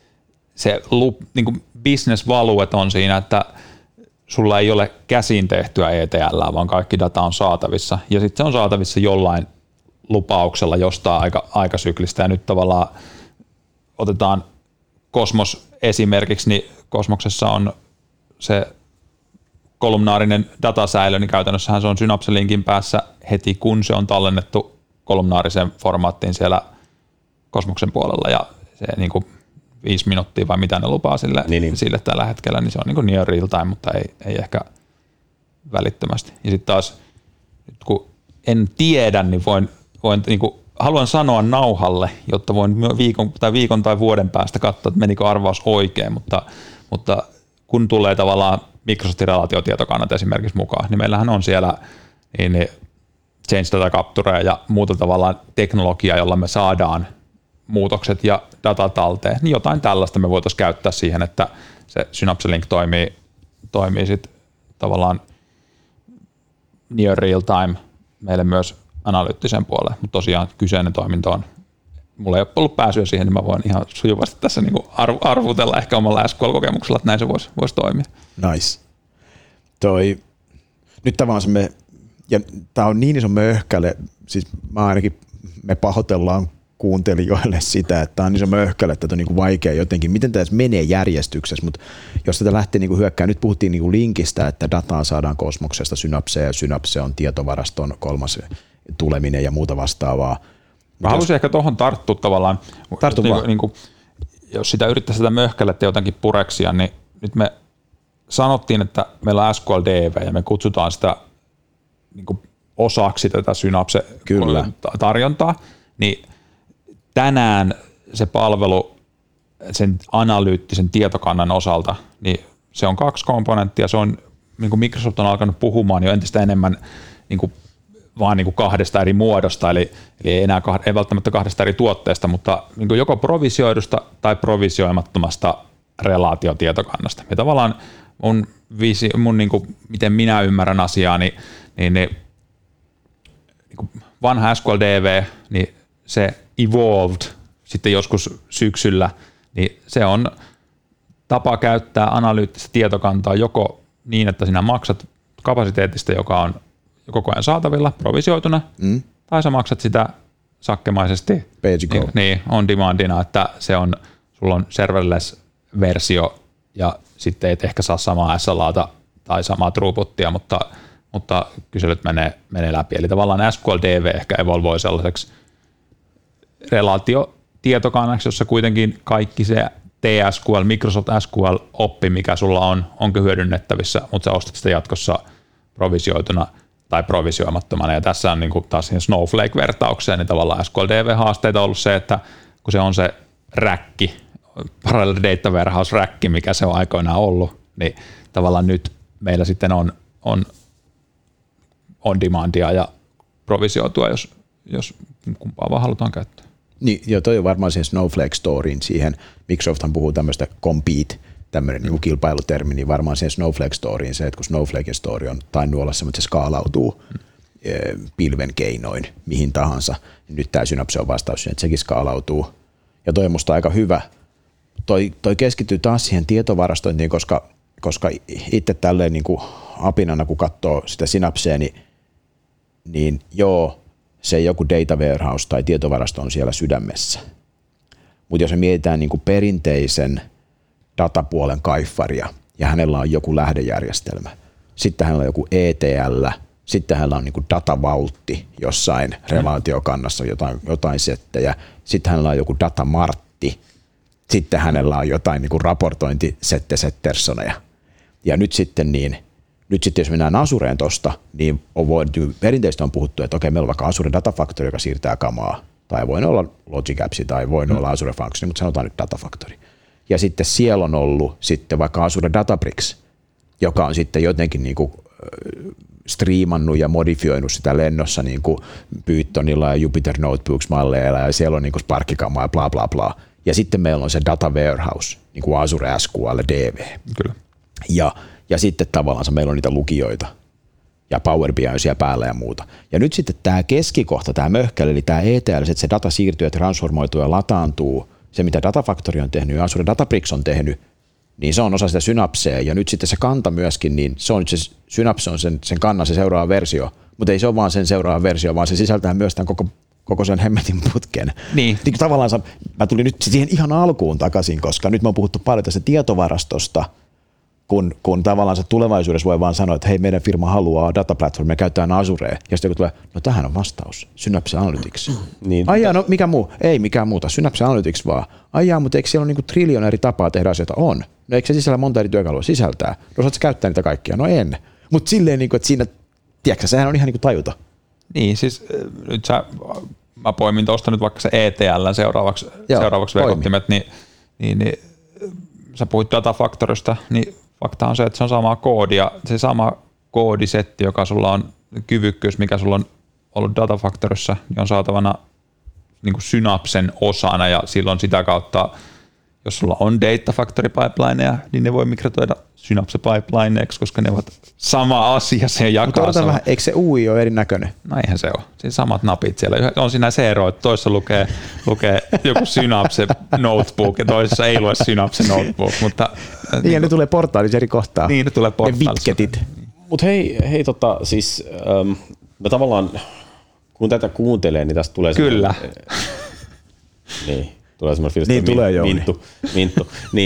se niin kuin business valuet on siinä, että sulla ei ole käsin tehtyä ETL, vaan kaikki data on saatavissa, ja sitten se on saatavissa jollain lupauksella jostain aika syklistä, ja nyt tavallaan otetaan Cosmos esimerkiksi, niin Cosmoksessa on se kolumnaarinen datasäilö, niin käytännössähän se on Synapse-linkin päässä heti, kun se on tallennettu kolumnaariseen formaattiin siellä Cosmoksen puolella, ja se niin kuin 5 minuuttia vai mitä ne lupaa sille tällä hetkellä, niin se on niin kuin near real time, mutta ei ehkä välittömästi. Ja sitten taas, kun en tiedä, niin voin niin kuin, haluan sanoa nauhalle, jotta voin viikon tai vuoden päästä katsoa, että menikö arvaus oikein, mutta kun tulee tavallaan Microsoftin relaatiotietokannat esimerkiksi mukaan, niin meillähän on siellä niin change data capture ja muuta tavallaan teknologiaa, jolla me saadaan muutokset ja data talteen, niin jotain tällaista me voitaisiin käyttää siihen, että se Synapse Link toimii sitten tavallaan near real time meille myös analyyttiseen puolelle, mutta tosiaan kyseinen toiminto on, mulla ei ole ollut pääsyä siihen, niin mä voin ihan sujuvasti tässä niin kuin arvutella ehkä omalla SQL-kokemuksella, että näin se voisi toimia. Nice. Nyt ja tämä on niin iso möhkäle, siis me pahoitellaan kuuntelijoille sitä, että tämä on niin se möhkälä, että on niin kuin vaikea jotenkin, miten tämä menee järjestyksessä, mutta jos tätä lähtee niin kuin hyökkää, nyt puhuttiin niin kuin linkistä, että dataa saadaan kosmoksesta synapseen ja synapse on tietovaraston 3. tuleminen ja muuta vastaavaa. Mä haluaisin ehkä tuohon tarttua tavallaan, niin kuin, jos sitä yrittäisi sitä möhkälettä jotenkin pureksia, niin nyt me sanottiin, että meillä on SQL-DB ja me kutsutaan sitä niin kuin osaksi tätä Synapse-tarjontaa, niin tänään se palvelu sen analyyttisen tietokannan osalta, niin se on 2 komponenttia, se on, niin kuin Microsoft on alkanut puhumaan jo entistä enemmän niin kuin vaan niin kuin 2 eri muodosta, eli ei välttämättä 2 eri tuotteesta, mutta niin kuin joko provisioidusta tai provisioimattomasta relaatiotietokannasta. Ja tavallaan mun niin kuin, miten minä ymmärrän asiaa, niin vanha SQL-DB, niin se evolved sitten joskus syksyllä, niin se on tapa käyttää analyyttistä tietokantaa joko niin, että sinä maksat kapasiteetista, joka on koko ajan saatavilla provisioituna, tai sä maksat sitä sakkemaisesti niin, on demandina, että sulla on serverless-versio ja sitten et ehkä saa samaa SLAta tai samaa throughputia, mutta kyselyt menee läpi. Eli tavallaan SQL-DB ehkä evolvoi sellaiseksi relaatiotietokannaksi, jossa kuitenkin kaikki se TSQL, Microsoft SQL-oppi, mikä sulla onko hyödynnettävissä, mutta sä ostat sitä jatkossa provisioituna tai provisioimattomana. Ja tässä on niin kuin taas siihen Snowflake-vertaukseen, niin tavallaan SQL-DB-haasteita on ollut se, että kun se on se räkki, Parallel Data Warehouse-räkki, mikä se on aikoinaan ollut, niin tavallaan nyt meillä sitten on demandia ja provisioitua, jos kumpaa vaan halutaan käyttää. Niin, joo, toi on varmaan siihen Snowflake-storyin, siihen Microsofthan puhuu tämmöistä compete, tämmöinen niin kilpailutermi, niin varmaan siihen Snowflake-storyin se, että kun Snowflaken story on tainnut olla semmoinen, että se skaalautuu pilven keinoin mihin tahansa, niin nyt tämä Synapse on vastaus siihen, että sekin skaalautuu. Ja toi on musta aika hyvä. Toi keskittyy taas siihen tietovarastointiin, koska itse tälleen niin kuin apinana, kun katsoo sitä Synapsea, niin joo, se joku data warehouse tai tietovarasto on siellä sydämessä. Mutta jos me mietitään niin kuin perinteisen datapuolen kaiffaria ja hänellä on joku lähdejärjestelmä, sitten hänellä on joku ETL, sitten hänellä on niin kuin datavaltti jossain relaatiokannassa, jotain settejä, sitten hänellä on joku datamartti, sitten hänellä on jotain niin kuin raportointisetterssoneja. Ja nyt sitten jos mennään Azureen tosta, niin perinteisesti on puhuttu, että okei, meillä on vaikka Azure Data Factory, joka siirtää kamaa, tai voi olla Logic Apps, tai voi olla Azure Function, mutta sanotaan nyt Data Factory. Ja sitten siellä on ollut sitten vaikka Azure Databricks, joka on sitten jotenkin niin kuin striimannut ja modifioinut sitä lennossa niin kuin Pythonilla ja Jupyter Notebooks-malleilla, ja siellä on niin kuin Spark-kamaa ja bla bla bla. Ja sitten meillä on se Data Warehouse, niin kuin Azure SQL DB. Kyllä. Ja sitten tavallaan meillä on niitä lukijoita ja Power BI on siellä päällä ja muuta. Ja nyt sitten tämä keskikohta, tämä möhkäli, eli tämä ETL, että se data siirtyy ja transformoituu ja lataantuu, se mitä Data Factory on tehnyt ja Azure Databricks on tehnyt, niin se on osa sitä Synapsea. Ja nyt sitten se kanta myöskin, niin se on nyt se Synapse on sen kannan se seuraava versio, mutta ei se ole vaan sen seuraava versio, vaan se sisältää myös tämän koko sen hemmetin putken. Niin tavallaan mä tulin nyt siihen ihan alkuun takaisin, koska nyt me on puhuttu paljon tästä tietovarastosta, kun tavallaan se tulevaisuudessa voi vaan sanoa, että hei, meidän firma haluaa dataplatformia, käytetään Azurea, ja sitten kun tulee, no tähän on vastaus, Synapse Analytics. Niin. Ai no mikä muu? Ei mikään muuta, Synapse Analytics vaan. Ai mutta eikö siellä ole niinku triljoona eri tapaa tehdä asioita? On. No eikö se sisällä monta eri työkalua? Sisältää. No osaatko käyttää niitä kaikkia? No en. Mutta silleen, että siinä, tiedätkö, sehän on ihan niin kuin tajuta. Niin, siis nyt mä poimin tuosta nyt vaikka se ETL seuraavaksi verkottimet, niin sä puhuit Data Factorysta, niin fakta on se, että se on samaa koodia, se sama koodisetti, joka sulla on kyvykkyys, mikä sulla on ollut Data Factoryssa, niin on saatavana niin kuin Synapsen osana, ja silloin sitä kautta, jos sulla on Data Factory pipelineja, niin ne voi migratoida Synapse pipelineiksi, koska ne ovat sama asia, se jakaa. Mutta odotan vähän, eikö se UI ole erinäköinen? No eihän se ole. Siinä samat napit siellä. On siinä se ero, että toisessa lukee joku Synapse notebook ja toisessa ei lue Synapse notebook. Mutta, niin ja ne tulee portaalissa eri kohtaa. Niin, ne tulee portaalissa. Ne vitketit. Mutta hei siis mä tavallaan, kun tätä kuuntelee, niin tästä tulee... Kyllä. Niin. Tulee semmoinen fiilis, niin tulee Minttu.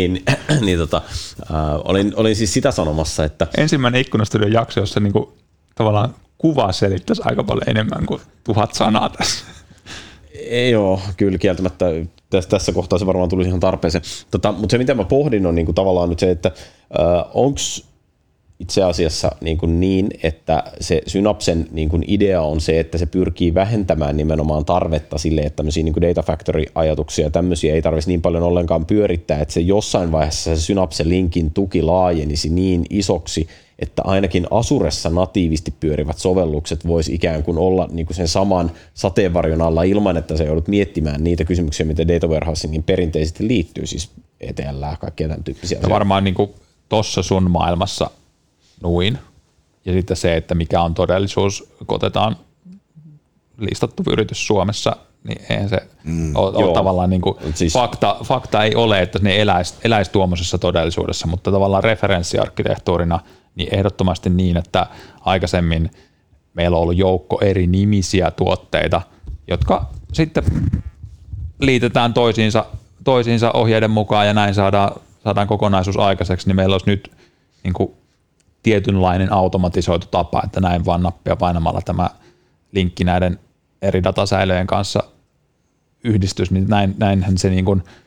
Olin siis sitä sanomassa, että ensimmäinen Ikkunastudion jakso, jossa niinku tavallaan kuva selittäisi aika paljon enemmän kuin 1000 sanaa tässä. Joo, kyllä kieltämättä tässä kohtaa se varmaan tulisi ihan tarpeeseen. Mutta se, mitä mä pohdin, on niinku tavallaan nyt se, että onko itse asiassa niin, että se Synapsen idea on se, että se pyrkii vähentämään nimenomaan tarvetta sille, että tämmöisiä Data Factory-ajatuksia ja tämmöisiä ei tarvitsisi niin paljon ollenkaan pyörittää, että se jossain vaiheessa se Synapsen linkin tuki laajenisi niin isoksi, että ainakin Azuressa natiivisti pyörivät sovellukset voisi ikään kuin olla sen saman sateenvarjon alla ilman, että se joudut miettimään niitä kysymyksiä, mitä data warehousingin perinteisesti liittyy, siis ETL ja kaikkia tämän tyyppisiä asioita. Varmaan tuossa sun maailmassa nuin. Ja sitten se, että mikä on todellisuus, kun otetaan listattu yritys Suomessa, niin eihän se ole tavallaan siis fakta ei ole, että ne eläisi tuommoisessa todellisuudessa, mutta tavallaan referenssiarkkitehtuurina niin ehdottomasti niin, että aikaisemmin meillä on ollut joukko eri nimisiä tuotteita, jotka sitten liitetään toisiinsa ohjeiden mukaan ja näin saadaan kokonaisuus aikaiseksi, niin meillä olisi nyt tietynlainen automatisoitu tapa, että näin vaan nappia painamalla tämä linkki näiden eri datasäilöjen kanssa yhdistys, niin näinhän se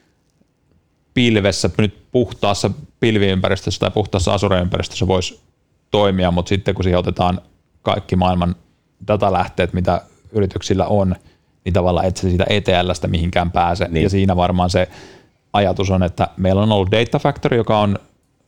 pilvessä, nyt puhtaassa pilviympäristössä tai puhtaassa Azure-ympäristössä voisi toimia, mutta sitten kun siihen otetaan kaikki maailman datalähteet, mitä yrityksillä on, niin tavallaan et se siitä ETL:stä mihinkään pääse. Niin. Ja siinä varmaan se ajatus on, että meillä on ollut Data Factory, joka on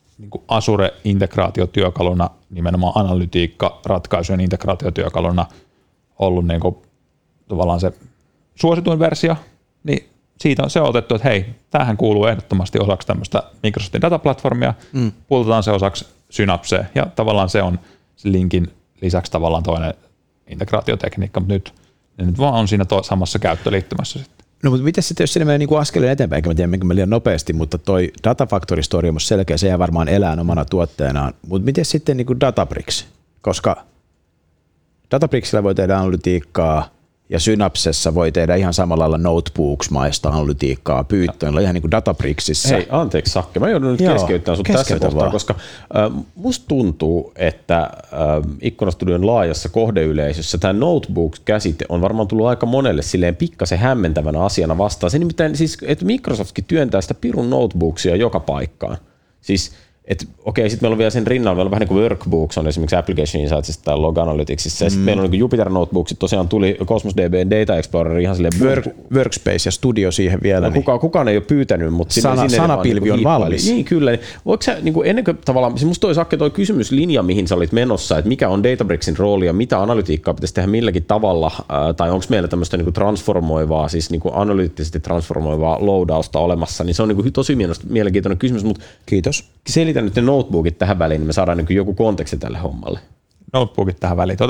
Azure-integraatiotyökaluna, nimenomaan analytiikka-ratkaisujen integraatiotyökaluna ollut tavallaan se suosituin versio, niin siitä on se otettu, että hei, tämähän kuuluu ehdottomasti osaksi tämmöistä Microsoftin dataplatformia, pultetaan se osaksi Synapsea, ja tavallaan se on se linkin lisäksi tavallaan toinen integraatiotekniikka, mutta nyt vaan on siinä samassa käyttöliittymässä sitten. No mutta miten sitten, jos sinne menee askeleen eteenpäin, enkä mä tiedä, menkö liian nopeasti, mutta toi Data Factory Story on selkeä, se jää varmaan elään omana tuotteenaan, mutta miten sitten Databricks, koska Databricksilla voi tehdä analytiikkaa, ja Synapsessa voi tehdä ihan samalla lailla notebooks-maista analytiikkaa pyyttöön, ihan niin kuin Databricksissa. Hei, anteeksi Sakke, mä joudun nyt keskeyttämään sut tässä kohtaa, koska musta tuntuu, että Ikkunastudion laajassa kohdeyleisössä tämä notebook-käsite on varmaan tullut aika monelle silleen pikkasen hämmentävänä asiana vastaan. Se nimittäin siis, että Microsoftkin työntää sitä pirun notebooksia joka paikkaan. Siis okei, sitten meillä on vielä sen rinnalla, meillä on vähän niin kuin Workbooks on esimerkiksi Application Insightsissa tai Log Analyticsissa, ja sitten meillä on niin Jupyter Notebooksit, tosiaan tuli Cosmos DB Data Explorer ihan silleen Workspace ja Studio siihen vielä. No, kukaan ei ole pyytänyt, mutta sanapilvi on valmis. Niin kyllä, voiko sä ennen kuin tavallaan, musta toi Sakke toi kysymyslinja, mihin sä olit menossa, että mikä on Databricksin rooli ja mitä analytiikkaa pitäisi tehdä milläkin tavalla, tai onko meillä tämmöistä transformoivaa, siis analyyttisesti transformoivaa loadausta olemassa, niin se on tosi mielenkiintoinen kysymys, mutta kiitos. Selitän nyt ne notebookit tähän väliin, niin me saadaan joku konteksti tälle hommalle. Notebookit tähän väliin.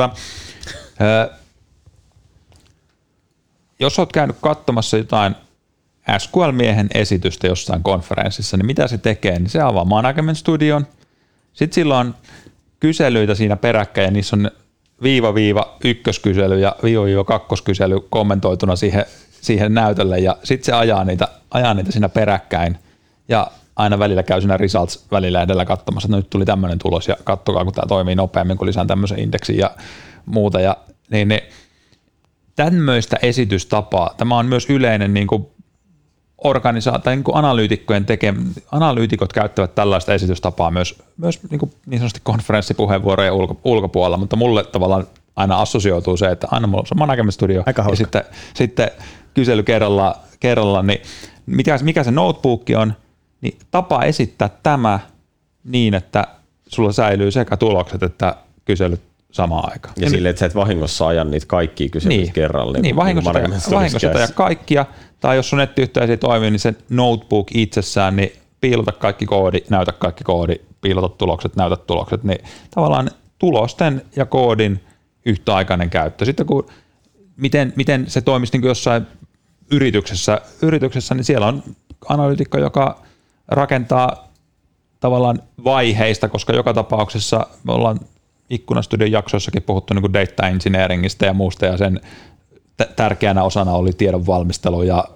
Jos olet käynyt katsomassa jotain SQL-miehen esitystä jossain konferenssissa, niin mitä se tekee? Niin se avaa Management Studion. Sitten sillä on kyselyitä siinä peräkkäin, ja niissä on --ykköskysely ja --kakkoskysely kommentoituna siihen näytölle, ja sitten se ajaa niitä siinä peräkkäin. Ja aina välillä käy siinä results välillä edellä katsomassa, että nyt tuli tämmöinen tulos ja katsokaa, kun tämä toimii nopeammin, kun lisään tämmöisen indeksin ja muuta. Ja niin tämmöistä esitystapaa, tämä on myös yleinen niin kuin analyytikkojen analyytikot käyttävät tällaista esitystapaa myös niin sanotusti konferenssipuheenvuorojen ulkopuolella, mutta mulle tavallaan aina assosioituu se, että aina mulla on Management Studio ja sitten kysely kerrallaan, niin mikä se notebook on, niin tapa esittää tämä niin, että sulla säilyy sekä tulokset että kyselyt samaan aikaan. Ja silleen, että sä et vahingossa aja niitä kaikkia kyselyitä kerralla. Niin vahingossa ja kaikkia, tai jos sun nettiyhteys ei toimi, niin se notebook itsessään, niin piilota kaikki koodi, näytä kaikki koodi, piilota tulokset, näytä tulokset, niin tavallaan tulosten ja koodin yhtäaikainen käyttö. Sitten kun miten se toimisi niin kuin jossain yrityksessä, niin siellä on analyytikko, joka rakentaa tavallaan vaiheista, koska joka tapauksessa me ollaan Ikkunastudion jaksoissakin puhuttu niin kuin data engineeringistä ja muusta, ja sen tärkeänä osana oli tiedon valmistelu ja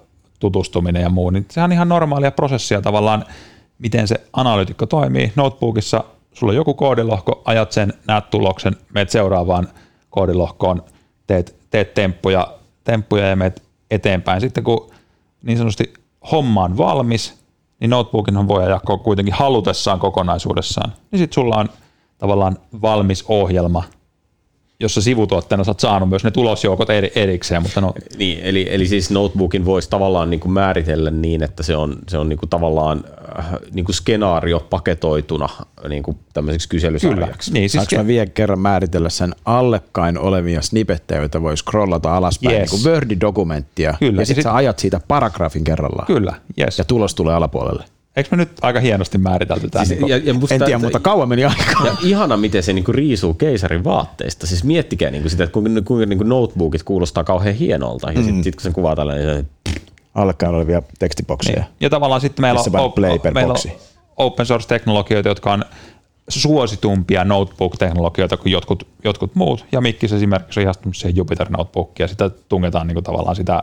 tutustuminen ja muu, niin sehän on ihan normaalia prosessia tavallaan, miten se analyytikko toimii. Notebookissa sulla on joku koodilohko, ajat sen, näet tuloksen, meet seuraavaan koodilohkoon, teet temppuja ja meet eteenpäin. Sitten kun niin sanotusti homma on valmis, niin notebookinhan voi jakaa kuitenkin halutessaan kokonaisuudessaan. Niin sitten sulla on tavallaan valmis ohjelma, jossa sivutuotteena sä oot saanut myös ne tulosjoukot erikseen. Mutta Niin, eli siis notebookin voisi tavallaan niin kuin määritellä niin, että se on niin kuin tavallaan niin kuin skenaario paketoituna niin kuin tämmöiseksi kyselysarjaksi. Niin, siis saanko mä vielä kerran määritellä sen allekkain olevia snippettejä, joita voi scrollata alaspäin, niin kuin Word-dokumenttia, kyllä. Ja sitten sä ajat siitä paragrafin kerrallaan. Kyllä, yes. Ja tulos tulee alapuolelle. Eikö me nyt aika hienosti määritelty tämä? Siis, en tiedä, mutta kauan meni aikaa. Ja ihana, miten se niinku riisuu keisarin vaatteista. Siis miettikää niinku sitä, että kuinka niinku notebookit kuulostaa kauhean hienolta. Ja sitten kun sen kuvaa tällainen, allekkain olevia tekstibokseja. Niin. Ja tavallaan sitten meillä on open source-teknologioita, jotka on suositumpia notebook-teknologioita kuin jotkut muut. Ja Mikkis esimerkiksi on ihastunut siihen Jupyter Notebookia. Sitä tungetaan niinku tavallaan sitä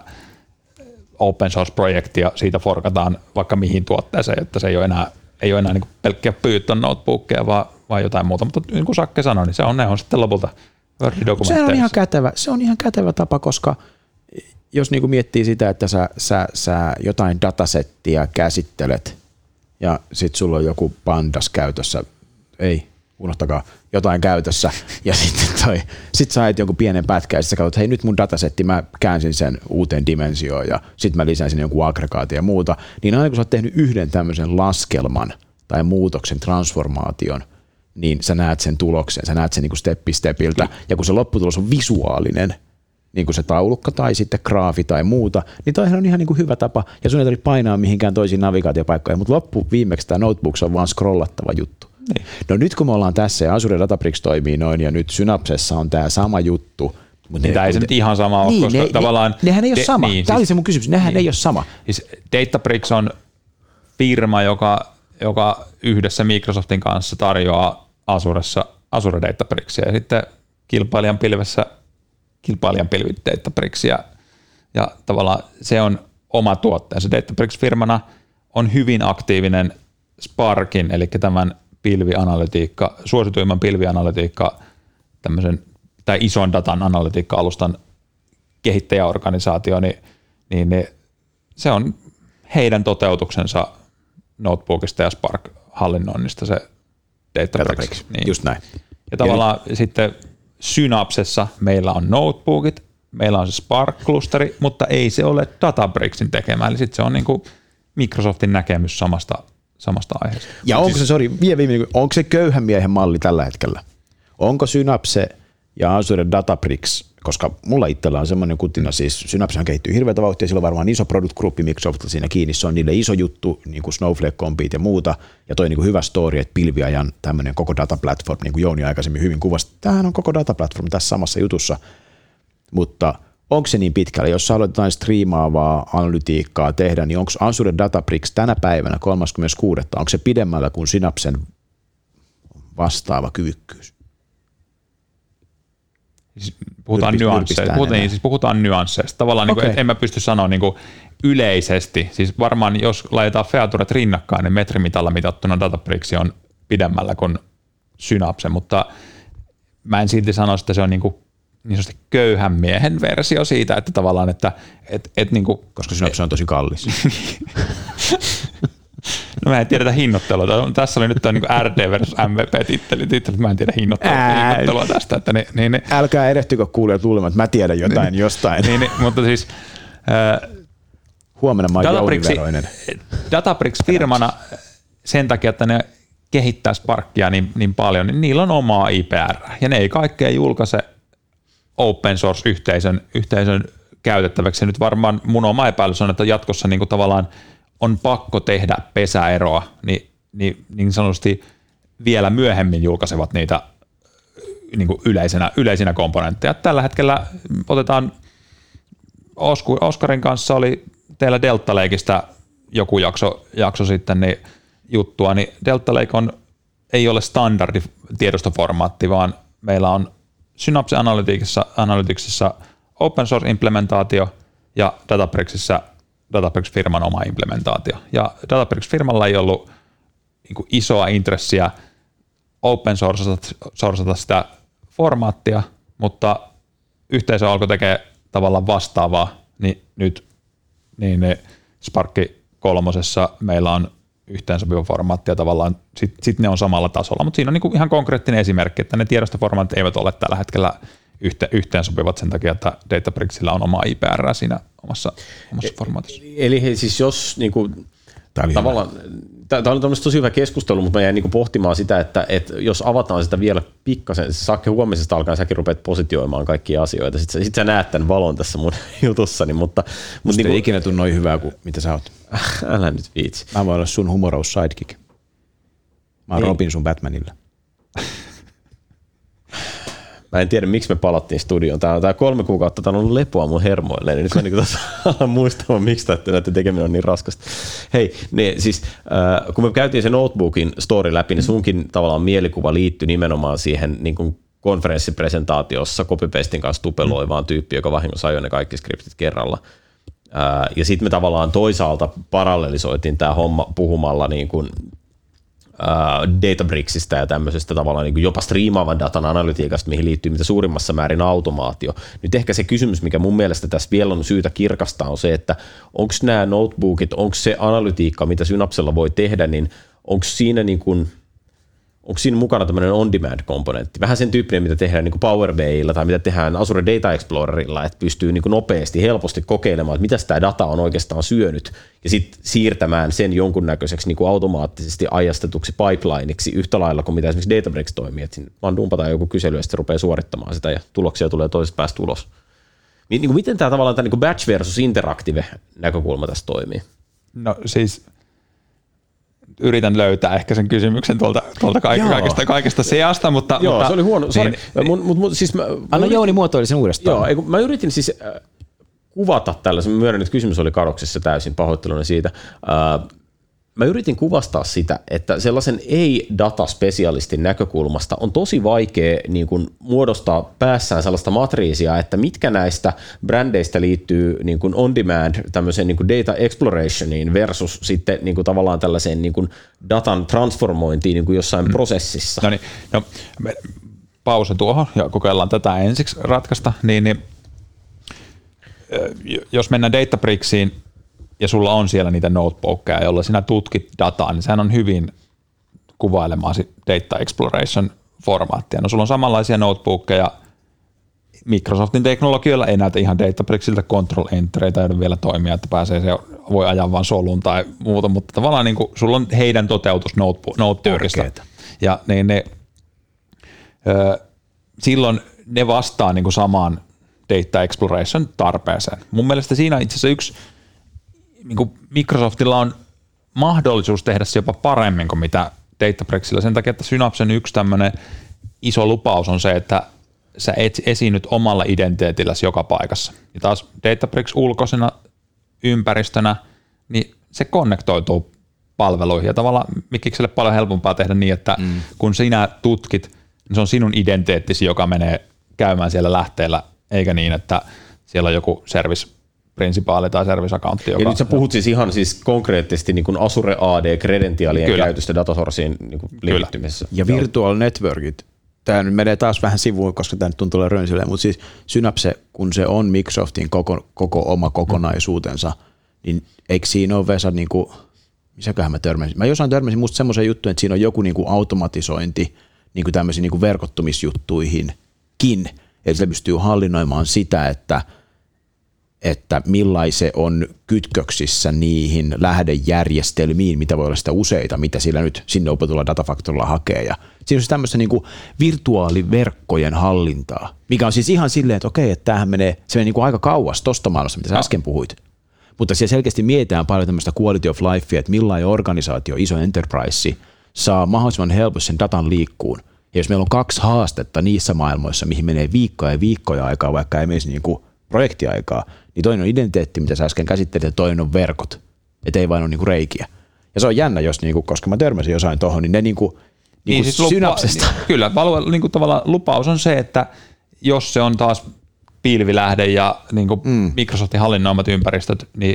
open source-projektia, siitä forkataan vaikka mihin tuotteeseen, että se ei ole enää niin kuin pelkkiä Python notebookia, vaan jotain muuta. Mutta niin kuin Sakke sanoi, niin ne on sitten lopulta Word-dokumentteissa. Se on ihan kätevä tapa, koska jos niin kuin miettii sitä, että sä jotain datasettia käsittelet ja sit sulla on joku pandas käytössä, unohtakaa, jotain käytössä, ja sitten sä ajat jonkun pienen pätkän, ja sitten sä katsot, hei nyt mun datasetti, mä käänsin sen uuteen dimensioon, ja sitten mä lisään sinne jonkun aggregaatin ja muuta, niin aina kun sä oot tehnyt yhden tämmöisen laskelman tai muutoksen, transformaation, niin sä näet sen tuloksen, sä näet sen niin kuin steppi stepiltä, ja kun se lopputulos on visuaalinen, niin kuin se taulukko tai sitten graafi tai muuta, niin toihan on ihan niin kuin hyvä tapa, ja sun ei tarvitse painaa mihinkään toisiin navigaatiopaikkoihin, mutta loppuviimeksi tämä notebooks on vaan scrollattava juttu. Niin. No nyt kun me ollaan tässä ja Azure Databricks toimii noin ja nyt Synapsessa on tämä sama juttu. Tämä ei se nyt ihan sama ole, koska tavallaan... Nehän ei ole sama. Tämä oli se mun kysymys. Nehän ei ole sama. Siis Databricks on firma, joka yhdessä Microsoftin kanssa tarjoaa Azure Databricksia ja sitten kilpailijan pilvit Databricksia ja tavallaan se on oma tuotteensa. Databricks-firmana on hyvin aktiivinen Sparkin, eli tämän suosituimman pilvianalytiikka tai ison datan analytiikka-alustan kehittäjäorganisaatio, niin se on heidän toteutuksensa notebookista ja Spark-hallinnoinnista se Databricks. Niin. Just näin. Ja tavallaan sitten Synapsessa meillä on notebookit, meillä on se Spark-klusteri, mutta ei se ole Databricksin tekemä, eli sitten se on niin kuin Microsoftin näkemys samasta aiheesta. Ja onko se köyhän miehen malli tällä hetkellä? Onko Synapse ja Azure Databricks, koska mulla itsellä on semmoinen kutina, siis Synapsehan kehittyy hirveätä vauhtia, sillä on varmaan iso product groupi Microsoftilla siinä kiinni, se on niille iso juttu, niin kuin Snowflake Compete ja muuta, ja toi niin kuin hyvä story, että pilviajan tämmöinen koko dataplatform, niin kuin Jouni aikaisemmin hyvin kuvasi, tämähän on koko dataplatform tässä samassa jutussa, mutta onko se niin pitkälle, jos sä haluat jotain striimaavaa analytiikkaa tehdä, niin onko Azure Databricks tänä päivänä 36. onko se pidemmällä kuin Synapsen vastaava kyvykkyys? Siis puhutaan nyansseista. Tavallaan okay. Niin en mä pysty sanoa niin kuin yleisesti. Siis varmaan jos laitetaan featuret rinnakkain, niin metrimitalla mitattuna Databricks on pidemmällä kuin Synapse, mutta mä en silti sano, että se on niin sanotusti köyhän miehen versio siitä, että tavallaan, että niin kuin, koska Synapse on tosi kallis. No mä en tiedä hinnoittelua. Tässä oli nyt niin RD versus MVP-tittelit. Mä en tiedä hinnoittelua tästä. Että niin. Älkää erehtykö kuulijat luulemaan, että mä tiedän jotain jostain. Mutta siis huomenna mä oon jouniveroinen. Databricks firmana sen takia, että ne kehittää Sparkia niin paljon, niin niillä on omaa IPR. Ja ne ei kaikkea julkaise open source-yhteisön käytettäväksi. Ja nyt varmaan mun oma epäilys on, että jatkossa niin kuin tavallaan on pakko tehdä pesäeroa, niin sanotusti vielä myöhemmin julkaisevat niitä niin kuin yleisinä komponentteja. Tällä hetkellä otetaan Oskarin kanssa oli teillä Delta Lakeista joku jakso sitten niin juttua, niin Delta Lake ei ole standardi tiedostoformaatti, vaan meillä on Synapse Analyticsissa open source implementaatio ja Databricksissa Databricks-firman oma implementaatio. Ja Databricks-firmalla ei ollut niin kuin isoa intressiä open sourcata sitä formaattia, mutta yhteisö alkoi tekemään tavallaan vastaavaa, niin nyt niin Spark 3 meillä on yhteensopiva formaatti ja tavallaan sit ne on samalla tasolla, mutta siinä on niinku ihan konkreettinen esimerkki, että ne tiedostoformaatit eivät ole tällä hetkellä yhteensopivat sen takia, että Databricksillä on oma IPR siinä omassa formaatissa. Eli he siis jos niinku, tavallaan, tämä on tosi hyvä keskustelu, mutta mä jäin niinku pohtimaan sitä, että jos avataan sitä vielä pikkasen, Sakke huomisesta alkaen säkin rupeat positioimaan kaikkia asioita, sit sä näet tämän valon tässä mun jutussani, mutta musta ei ikinä tule noin hyvää kuin mitä sä oot. Älä nyt viitsi. Mä voin olla sun humorous sidekick. Mä oon Robin sun Batmanilla. Mä en tiedä, miksi me palattiin studioon. Tää 3 kuukautta on ollut lepoa mun hermoille, niin nyt mä niin alan muistamaan, miksi näiden tekeminen on niin raskasta. Hei, siis, kun me käytiin se notebookin story läpi, niin sunkin tavallaan mielikuva liittyi nimenomaan siihen niin kuin konferenssipresentaatiossa copy-pastin kanssa tupeloivaan tyyppi, joka vahingossa ajoi ne kaikki skriptit kerralla. Ja sitten me tavallaan toisaalta parallelisoitiin tämä homma puhumalla niin kuin Databricksista ja tämmöisestä tavallaan niin kuin jopa striimaavan datan analytiikasta, mihin liittyy mitä suurimmassa määrin automaatio. Nyt ehkä se kysymys, mikä mun mielestä tässä vielä on syytä kirkastaa, on se, että onko nämä notebookit, onko se analytiikka, mitä Synapsella voi tehdä, niin onko siinä mukana tämmöinen on-demand-komponentti? Vähän sen tyyppinen, mitä tehdään niin kuin Power BI:llä tai mitä tehdään Azure Data Explorerilla, että pystyy niin kuin nopeasti, helposti kokeilemaan, että mitä tämä data on oikeastaan syönyt, ja sitten siirtämään sen jonkunnäköiseksi niin kuin automaattisesti ajastetuksi pipelineiksi yhtä lailla kuin mitä esimerkiksi Databricks toimii, että vaan dumpataan joku kysely ja sitten rupeaa suorittamaan sitä ja tuloksia tulee toisesta päästä ulos. Niin kuin miten tämä tavallaan tämä niin kuin batch versus interactive näkökulma tässä toimii? No siis yritän löytää ehkä sen kysymyksen tuolta kaikesta seasta, mutta joo, mutta, se oli huono. Niin, siis anna Jouni muotoili sen uudestaan. Joo, mä yritin siis kuvata tällaisen, mä myönnän, että kysymys oli kadoksessa täysin, pahoitteluni siitä. Mä yritin kuvastaa sitä, että sellaisen ei-dataspesialistin näkökulmasta on tosi vaikea niin kuin muodostaa päässään sellaista matriisia, että mitkä näistä brändeistä liittyy niin kuin on-demand tämmöiseen niin kuin data explorationiin versus sitten niin kuin tavallaan tällaiseen niin kuin datan transformointiin niin kuin jossain prosessissa. No, pausa tuohon ja kokeillaan tätä ensiksi ratkaista. Niin, jos mennään Databricksiin, ja sulla on siellä niitä notebookkeja, joilla sinä tutkit dataa, niin sehän on hyvin kuvailemaan Data Exploration-formaattia. No sulla on samanlaisia notebookkeja Microsoftin teknologioilla, ei näytä ihan Databricksiltä control-entereitä, joiden vielä toimia, että pääsee, se voi ajaa vaan solun tai muuta, mutta tavallaan niin kuin, sulla on heidän toteutus notebookista. Ja silloin ne vastaa niin kuin samaan Data Exploration-tarpeeseen. Mun mielestä siinä itse asiassa yksi niin kuin Microsoftilla on mahdollisuus tehdä se jopa paremmin kuin mitä Databricksilla. Sen takia, että Synapsen yksi tämmöinen iso lupaus on se, että sä esiinnyt omalla identiteetilläsi joka paikassa. Ja taas Databricks ulkoisena ympäristönä, niin se konnektoituu palveluihin. Ja tavallaan Mikkikselle paljon helpompaa tehdä niin, että kun sinä tutkit, niin se on sinun identiteettisi, joka menee käymään siellä lähteellä, eikä niin, että siellä on joku service-prinsipaali tai service-accountti. Ja nyt sä puhut siis ihan siis konkreettisesti niin kuin Azure AD-kredentiaalien käytöstä datasourceen niin liittymisessä. Ja virtual networkit. Tämä nyt menee taas vähän sivuun, koska tämä nyt tuntuu olla rönsilleen, mutta siis Synapse, kun se on Microsoftin koko oma kokonaisuutensa, niin eikö siinä ole Vesa, niin kuin, missäköhän mä törmäsin? Mä jossain törmäsin musta semmoisen juttuun, että siinä on joku niin kuin automatisointi niin kuin tämmöisiin niin kuin verkottumisjuttuihinkin, eli se pystyy hallinnoimaan sitä, että millaisen on kytköksissä niihin lähdejärjestelmiin, mitä voi olla sitä useita, mitä sillä nyt sinne opetulla datafaktorilla hakee. Ja siinä on siis tämmöistä niin kuin virtuaaliverkkojen hallintaa, mikä on siis ihan silleen, että okei, että tämähän menee niin kuin aika kauas tosta maailmasta, mitä sä äsken puhuit. Mutta siellä selkeästi mietitään paljon tämmöistä quality of lifea, että millainen organisaatio, iso enterprise, saa mahdollisimman helposti sen datan liikkuun. Ja jos meillä on 2 haastetta niissä maailmoissa, mihin menee viikkoja ja viikkoja aikaa, vaikka ei menisi niin kuin projektiaikaa, niin toinen on identiteetti, mitä sä äsken käsittelit, ja toinen on verkot, että ei vain ole niinku reikiä. Ja se on jännä, jos niinku, koska mä törmäsin jossain tuohon, niin ne niinku siis Synapsesta. Kyllä, niinku tavallaan lupaus on se, että jos se on taas pilvilähde ja niinku Microsoftin hallinnoimat ympäristöt, niin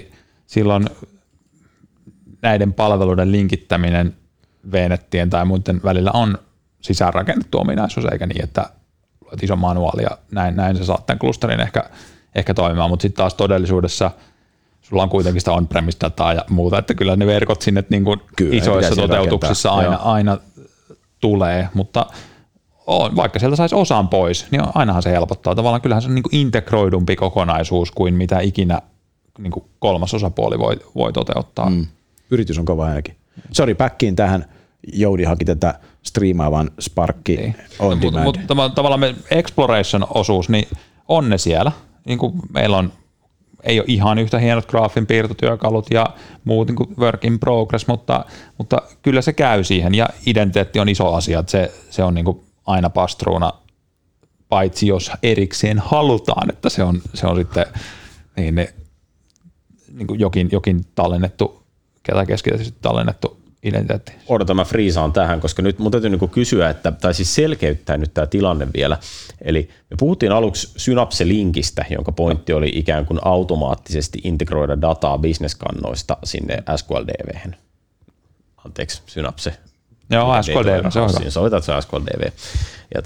silloin näiden palveluiden linkittäminen VNettien tai muiden välillä on sisäänrakennettu ominaisuus, eikä niin, että luet ison manuaali ja näin se saat tämän klusterin ehkä toimimaan, mutta sitten taas todellisuudessa sulla on kuitenkin sitä on-premise dataa ja muuta, että kyllä ne verkot sinne niin kuin isoissa toteutuksissa aina tulee, mutta vaikka sieltä saisi osan pois, niin ainahan se helpottaa. Tavallaan kyllähän se on niin kuin integroidumpi kokonaisuus kuin mitä ikinä niin kuin kolmas osapuoli voi toteuttaa. Yritys on kova ainakin. Sori, backiin tähän. Joudi haki tätä striimaavan Sparkki niin. On demand. Mutta tavallaan me exploration-osuus, niin on ne siellä. Niin kuin meillä ei ole ihan yhtä hienot graafin piirtotyökalut ja muut niin kuin work in progress, mutta kyllä se käy siihen. Ja identiteetti on iso asia, että se on niin kuin aina pastruuna, paitsi jos erikseen halutaan, että se on sitten niin kuin jokin tallennettu, ketä keskitysti tallennettu identiteetti. Odotan, mä friisaan tähän, koska nyt mun täytyy niinku kysyä, tai siis selkeyttää nyt tämä tilanne vielä. Eli me puhuttiin aluksi Synapse-linkistä, jonka pointti oli ikään kuin automaattisesti integroida dataa business-kannoista sinne SQLDV:hen. Anteeksi, Synapse. Joo, SQLDV, se on hyvä. Soitat se SQLDV. Ja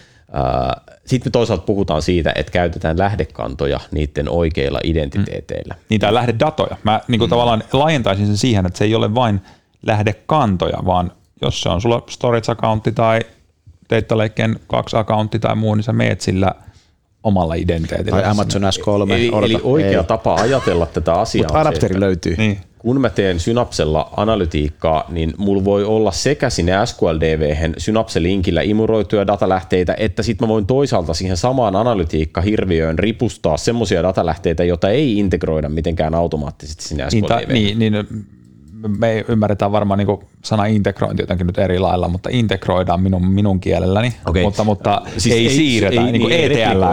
sitten me toisaalta puhutaan siitä, että käytetään lähdekantoja niiden oikeilla identiteeteillä. Niitä lähdedatoja. Mä niin kuin tavallaan laajentaisin sen siihen, että se ei ole vain lähdekantoja, vaan jos se on sulla storage-accountti tai Data Lakeen 2 accountti tai muu, niin sä meet sillä omalla identiteetillä. Tai Amazon S3. Eli oikea tapa ajatella tätä asiaa. Mutta adapteri löytyy. Niin. Kun mä teen Synapsella analytiikkaa, niin mulla voi olla sekä sinne SQLDV:hen Synapse-linkillä imuroituja datalähteitä, että sitten mä voin toisaalta siihen samaan analytiikka-hirviöön ripustaa semmoisia datalähteitä, joita ei integroida mitenkään automaattisesti sinne SQLDV:hen. Niin, me ymmärretään varmaan niin kuin sana integrointi jotenkin nyt eri lailla, mutta integroidaan minun kielelläni, okay. mutta siis ei siirretä, niin kuin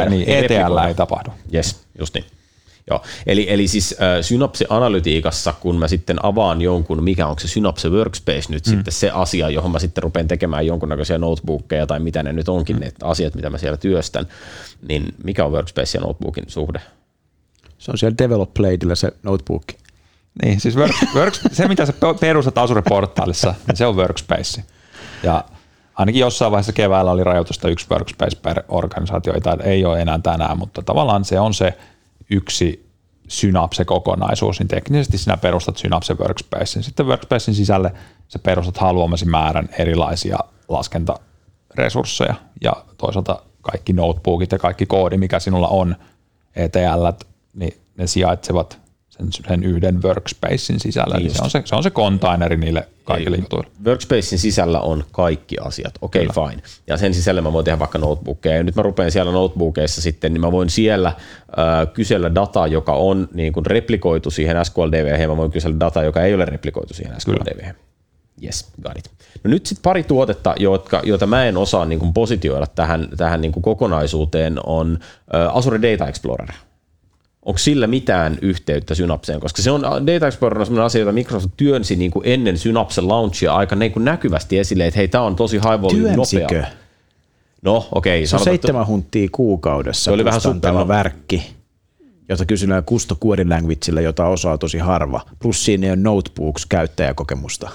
ETL ei tapahdu. Yes, just niin. Joo. Eli siis Synapse-analytiikassa, kun mä sitten avaan jonkun, mikä on se Synapse Workspace nyt sitten se asia, johon mä sitten rupean tekemään jonkunnäköisiä notebookkeja tai mitä ne nyt onkin, ne asiat, mitä mä siellä työstän, niin mikä on Workspace ja notebookin suhde? Se on siellä Develop Playdilla se notebook. Niin, siis se mitä sä perustat Azure-portaalissa, niin se on Workspace. Ja ainakin jossain vaiheessa keväällä oli rajoitusta 1 Workspace per organisaatio, jota ei ole enää tänään, mutta tavallaan se on se yksi Synapse-kokonaisuus, niin teknisesti sinä perustat Synapse Workspacein. Sitten Workspacein sisälle sä perustat haluamasi määrän erilaisia laskentaresursseja ja toisaalta kaikki notebookit ja kaikki koodi, mikä sinulla on, ETL, niin ne sijaitsevat sen yhden workspacein sisällä. Niin se on se containeri niille kaikille jutuille. Workspacein sisällä on kaikki asiat. Okei, fine. Ja sen sisällä mä voin tehdä vaikka notebookeja. Ja nyt mä rupean siellä notebookeissa sitten, niin mä voin siellä kysellä dataa, joka on niin kuin replikoitu siihen SQLDV:hen, ja mä voin kysellä dataa, joka ei ole replikoitu siihen SQLDV:hen. Yes, got it. No nyt sitten pari tuotetta, joita mä en osaa niin kuin positioida tähän niin kuin kokonaisuuteen, on Azure Data Explorer. Onko sillä mitään yhteyttä Synapseen? Koska se on Data Explorer on sellainen asia, jota Microsoft työnsi niin kuin ennen Synapsen launchia aika niin kuin näkyvästi esille, että hei, tämä on tosi high volume nopea. No, okei. Se on 7 huntia kuukaudessa. Se oli vähän suppeva värkki, jota kysytään Kusto Query Languagella, jota osaa tosi harva. Plus siinä on notebooks käyttäjäkokemusta.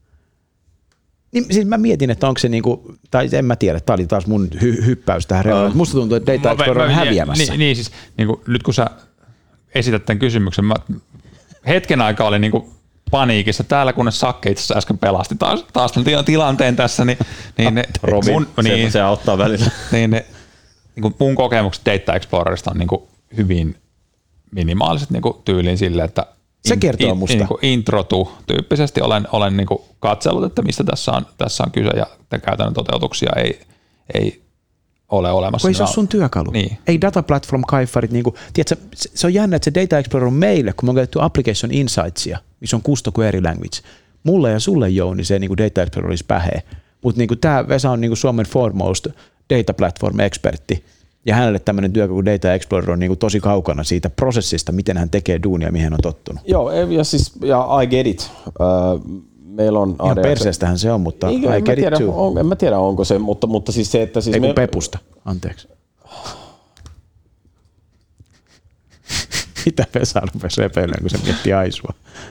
Niin, siis mä mietin, että onko se niinku, tai en mä tiedä, tämä oli taas mun hyppäys tähän reunaan. Musta tuntuu, että Data Explorer on häviämässä. Niin siis niinku, nyt kun sä esität tämän kysymyksen, mä hetken aikaa olin niinku paniikissa täällä, kunnes Sakke itse asiassa äsken pelasti taas tämän tilanteen tässä. Niin Robin, se auttaa välillä. Niin mun kokemukset Data Explorerista on niinku hyvin minimaaliset niinku tyyliin sille, että se kertoo musta. Niin intro-tyyppisesti olen niin katsellut, että mistä tässä on kyse, ja käytännön toteutuksia ei ole olemassa. Kun ei se ole sun työkalu. Niin. Ei Data Platform kaifarit. Niin tiedätkö, se on jännä, että se Data Explorer on meille, kun me on käytetty Application Insightsia, missä on Kusto Query Language. Mulle ja sulle, Jouni, se niin Data Explorer olisi päheä. Mutta niin tämä Vesa on niin Suomen foremost Data Platform-ekspertti. Ja hänelle tämmöinen työkalu Data Explorer on niin tosi kaukana siitä prosessista, miten hän tekee duunia, mihin hän on tottunut. Joo, ja I get it. Meillä on ihan perseestähän se on, mutta I get it too. En mä tiedä, onko se, mutta siis se, että... Siis ei kun Pepusta, anteeksi. Mitä Vesa rupesi repeilemään, kun se mietti Aisua?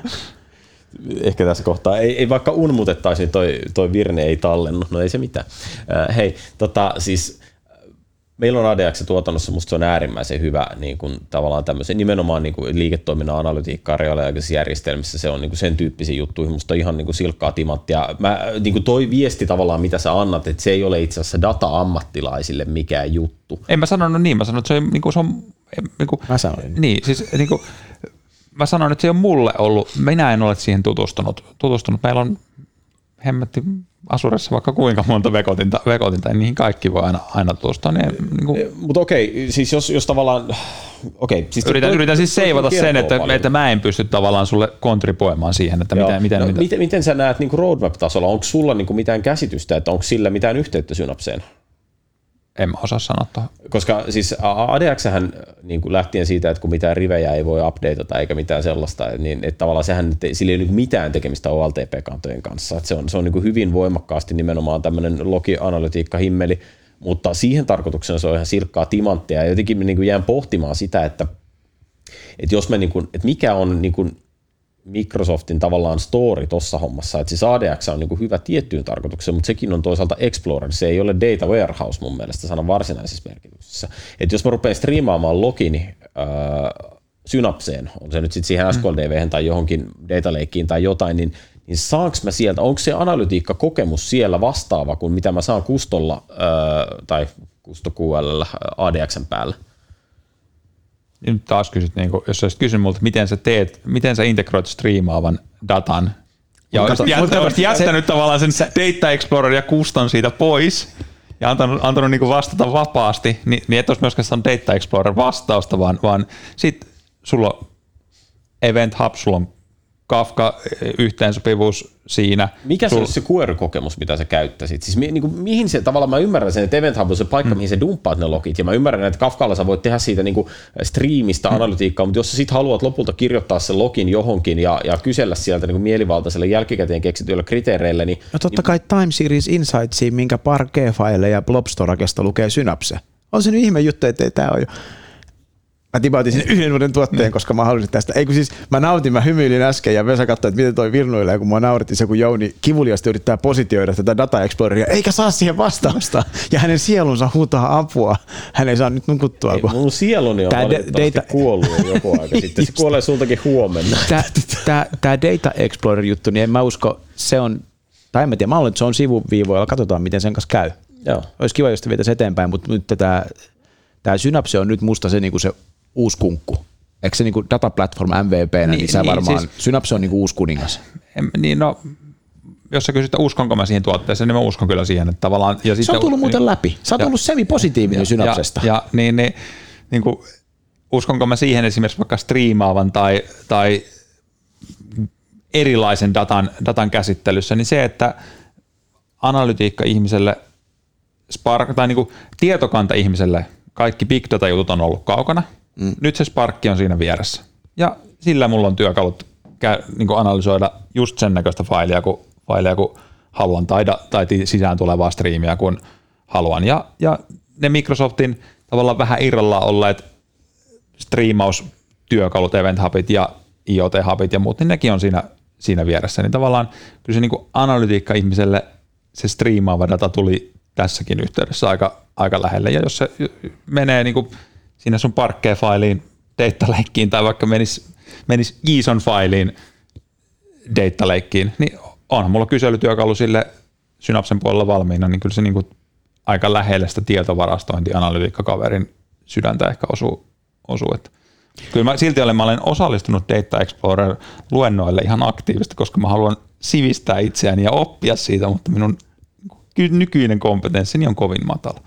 Ehkä tässä kohtaa, ei vaikka unmutettaisiin, toi virne ei tallennu, no ei se mitään. Hei, siis meillä on ADX-tuotannossa, musta se on äärimmäisen hyvä niin kuin, tavallaan tämmöisen nimenomaan niin kuin liiketoiminnan analytiikkaa reaaliaikaisissa järjestelmissä, se on niin kuin sen tyyppisiä juttuja, musta on ihan niin kuin silkkaa timanttia. Niin kuin toi viesti tavallaan, mitä sä annat, että se ei ole itse asiassa data-ammattilaisille mikään juttu. En mä sanonut niin, mä sanoin, että se on niin kuin, mä sanoin. Niin, siis niin kuin, mä sanoin, että se on mulle ollut, minä en ole siihen tutustunut. Meillä on hemmetti Azuressa vaikka kuinka monta vekotinta, ja niihin kaikki voi aina tutustua. Niin, mutta okei, siis jos tavallaan... siis yritän siis seivata sen, että mä en pysty tavallaan sulle kontribuoimaan siihen, että miten sä näet niin kuin roadmap-tasolla, onko sulla niin kuin mitään käsitystä, että onko sillä mitään yhteyttä Synapseen? En mä osaa sanoa tuohon. Koska siis ADX-hän niin kuin lähtien siitä, että kun mitään rivejä ei voi updateata eikä mitään sellaista, niin että tavallaan sillä ei ole mitään tekemistä OLTP-kantojen kanssa. Että se on niin kuin hyvin voimakkaasti nimenomaan tämmöinen logi-analytiikka-himmeli, mutta siihen tarkoituksena se on ihan silkkaa timanttia. Ja jotenkin niin kuin jään pohtimaan sitä, että jos me, niin kuin, että mikä on niin kuin Microsoftin tavallaan story tuossa hommassa, että siis ADX on niin kuin hyvä tiettyyn tarkoitukseen, mutta sekin on toisaalta Explorer, se ei ole data warehouse mun mielestä sanan varsinaisessa merkityksessä. Että jos mä rupean striimaamaan logini Synapseen, on se nyt sitten siihen SQLDV:hen tai johonkin data lakeen tai jotain, niin saanko mä sieltä, onko se analytiikkakokemus siellä vastaava kuin mitä mä saan Kustolla tai Kusto QL ADXn päällä? Nyt taas kysyt, jos sä kysyt multa, miten sä integroit striimaavan datan, ja olisit jättänyt tavallaan sen Data Explorer ja Custon siitä pois, ja antanut niin kuin vastata vapaasti, niin et olisi myöskään saanut Data Explorer vastausta, vaan sitten sulla on Event Hub, sulla on Kafka-yhteensopivuus siinä. Mikä se olisi se query-kokemus, mitä sä käyttäisit? Siis mihin se, tavallaan mä ymmärrän sen, että Event Hub on se paikka, mihin sä dumppaat ne logit, ja mä ymmärrän, että Kafkalla sä voit tehdä siitä niin striimistä analytiikkaa, mutta jos sä sit haluat lopulta kirjoittaa sen login johonkin ja kysellä sieltä niin mielivaltaiselle jälkikäteen keksityillä kriteereillä, niin... No totta kai Time Series Insightsia, minkä Parquet-file ja Blobstorakesta lukee Synapse. On se nyt ihme juttu, että tämä on jo... Mä tipautin sinne yhden uuden tuotteen, koska mä halusin tästä. Ei kun siis mä hymyilin äsken ja Vesa katsoi, että miten toi virnuilee, kun mua naurettiin se, kun Jouni kivuliasti yrittää positioida tätä Data Exploreria, eikä saa siihen vastausta. Ja hänen sielunsa huutaa apua. Hän ei saa nyt nukuttua. Ei, mun sieluni on valitettavasti kuollut joku aika sitten. Se kuolee sultakin huomenna. Tää Data Explorer juttu, niin en mä usko, se on, tai en mä tiedä, mä luulen, että se on sivuviivoilla, katsotaan miten sen kanssa käy. Joo. Olisi kiva, jos te vietäisi eteenpäin, mutta nyt tää Synapse on nyt musta se niinku se uusi kunkku. Eikö se niinku dataplatform MVP:nä, niin sä varmaan, siis, Synapse on niinku uusi kuningas. Niin no, jos sä kysyt, uskonko mä siihen tuotteeseen, niin mä uskon kyllä siihen, että tavallaan... Ja se on tullut muuten läpi. Sä oot ollut semi-positiivinen Synapsesta. Niin kuin, uskonko mä siihen esimerkiksi vaikka striimaavan tai erilaisen datan käsittelyssä, niin se, että analytiikka-ihmiselle, tai niin kuin tietokanta-ihmiselle kaikki big data-jutut on ollut kaukana. Nyt se Spark on siinä vieressä. Ja sillä mulla on työkalut niin kuin analysoida just sen näköistä failia, kun haluan, tai sisään tulevaa striimiä, kun haluan. Ja ne Microsoftin tavallaan vähän irrallaan olleet striimaustyökalut, Event Hubit ja IoT Hubit ja muut, niin nekin on siinä vieressä. Niin tavallaan kyllä se niin kuin analytiikka-ihmiselle se striimaava data tuli tässäkin yhteydessä aika lähelle. Ja jos se menee niin kuin siinä sun Parquet-failiin, data lakein tai vaikka menisi JSON-failiin data lakeen, niin onhan mulla kyselytyökalu sille Synapsen puolella valmiina, niin kyllä se niin kuin aika lähelle sitä tietovarastointianalytiikkakaverin sydäntä ehkä osuu. Että kyllä mä olen osallistunut Data Explorer-luennoille ihan aktiivisesti, koska mä haluan sivistää itseäni ja oppia siitä, mutta minun nykyinen kompetenssini on kovin matala.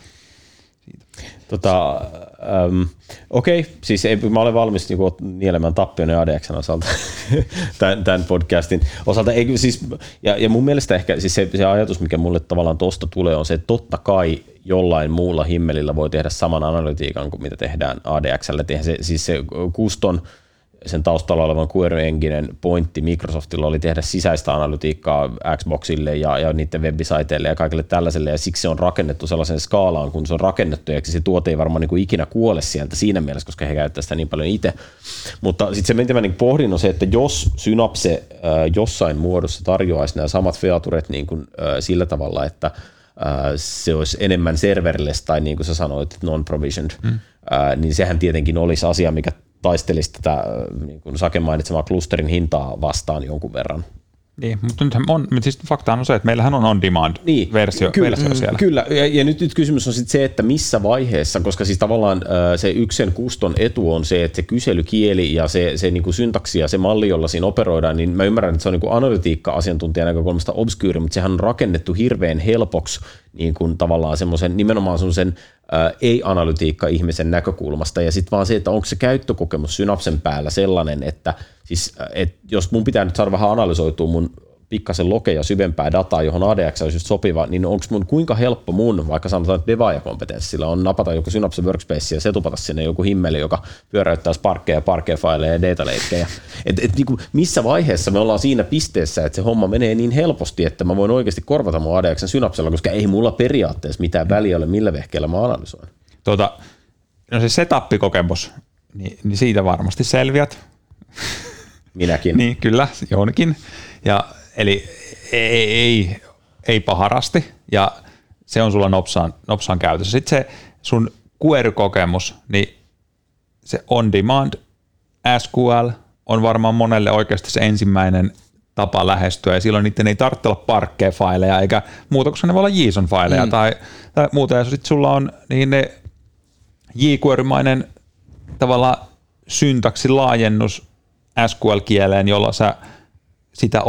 Okei, siis mä olen valmis niinku nielemään tappion ja ADXn osalta tämän podcastin osalta. Ja mun mielestä ehkä siis se ajatus, mikä mulle tavallaan tuosta tulee, on se, että totta kai jollain muulla himmelillä voi tehdä saman analytiikan kuin mitä tehdään ADX:lle. Siis se Custon sen taustalla olevan Query Enginen pointti Microsoftilla oli tehdä sisäistä analytiikkaa Xboxille ja niiden webisiteille ja kaikille tällaiselle, ja siksi se on rakennettu sellaisen skaalaan, kun se on rakennettu, ja se tuote ei varmaan niin kuin ikinä kuole sieltä siinä mielessä, koska he käyttävät sitä niin paljon itse. Mutta sitten se, mitä mä niin pohdin, on se, että jos Synapse jossain muodossa tarjoaisi nämä samat featuret niin kuin, sillä tavalla, että se olisi enemmän serverless tai niin kuin sä sanoit, non-provisioned, niin sehän tietenkin olisi asia, mikä taistelisi tätä niin kuin Saken mainitsemaa klusterin hintaa vastaan jonkun verran. Niin, mutta nythän siis faktahan on se, että meillähän on on-demand-versio siellä. Kyllä, ja nyt kysymys on sitten se, että missä vaiheessa, koska siis tavallaan se yksen kuston etu on se, että se kyselykieli ja se niin kuin syntaksi ja se malli, jolla siinä operoidaan, niin mä ymmärrän, että se on niin kuin analytiikka-asiantuntijan näkökulmasta obskyyri, mutta sehän on rakennettu hirveän helpoksi niin kuin tavallaan nimenomaan semmoisen ei-analytiikka-ihmisen näkökulmasta, ja sitten vaan se, että onko se käyttökokemus Synapsen päällä sellainen, että siis, jos mun pitää nyt saada vähän analysoitua mun pikkasen lokeja syvempää dataa, johon ADX olisi just sopiva, niin onko mun kuinka helppo mun, vaikka sanotaan, että devaajakompetenssilla on napata joku Synapse Workspace ja setupata sinne joku himmeli, joka pyöräyttää Sparkkeja, Parquet-faileja ja data lakeja. Niin missä vaiheessa me ollaan siinä pisteessä, että se homma menee niin helposti, että mä voin oikeasti korvata mun ADXn Synapsella, koska ei mulla periaatteessa mitään väliä ole, millä vehkeellä mä analysoin. No se setup-kokemus, niin siitä varmasti selviät. Minäkin. Niin, kyllä, Joonikin. Ja eli ei paharasti, ja se on sulla nopsaan käytössä. Sitten se sun query-kokemus, niin se on-demand SQL on varmaan monelle oikeasti se ensimmäinen tapa lähestyä, ja silloin niiden ei tarvitse olla Parquet-faileja eikä muuta, koska ne voi olla JSON-faileja tai muuta, ja sitten sulla on niin ne jQuery-mainen tavallaan syntaksilaajennus SQL-kieleen, jolla sä sitä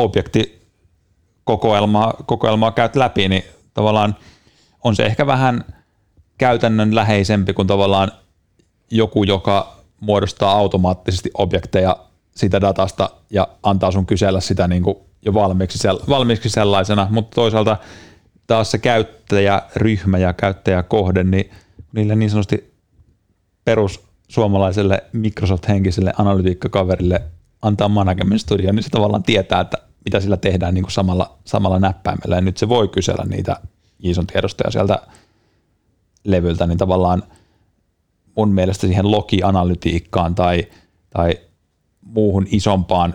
objektikokoelmaa käyt läpi, niin tavallaan on se ehkä vähän käytännönläheisempi kuin tavallaan joku, joka muodostaa automaattisesti objekteja siitä datasta ja antaa sun kysellä sitä niin kuin jo valmiiksi sellaisena, mutta toisaalta taas se käyttäjäryhmä ja käyttäjäkohde, niin niille niin sanotusti perussuomalaiselle Microsoft-henkiselle analytiikkakaverille antaa Management Studio, niin se tavallaan tietää, että mitä sillä tehdään niin kuin samalla näppäimellä, ja nyt se voi kysellä niitä JSON-tiedostoja sieltä levyltä, niin tavallaan mun mielestä siihen logi-analytiikkaan tai muuhun isompaan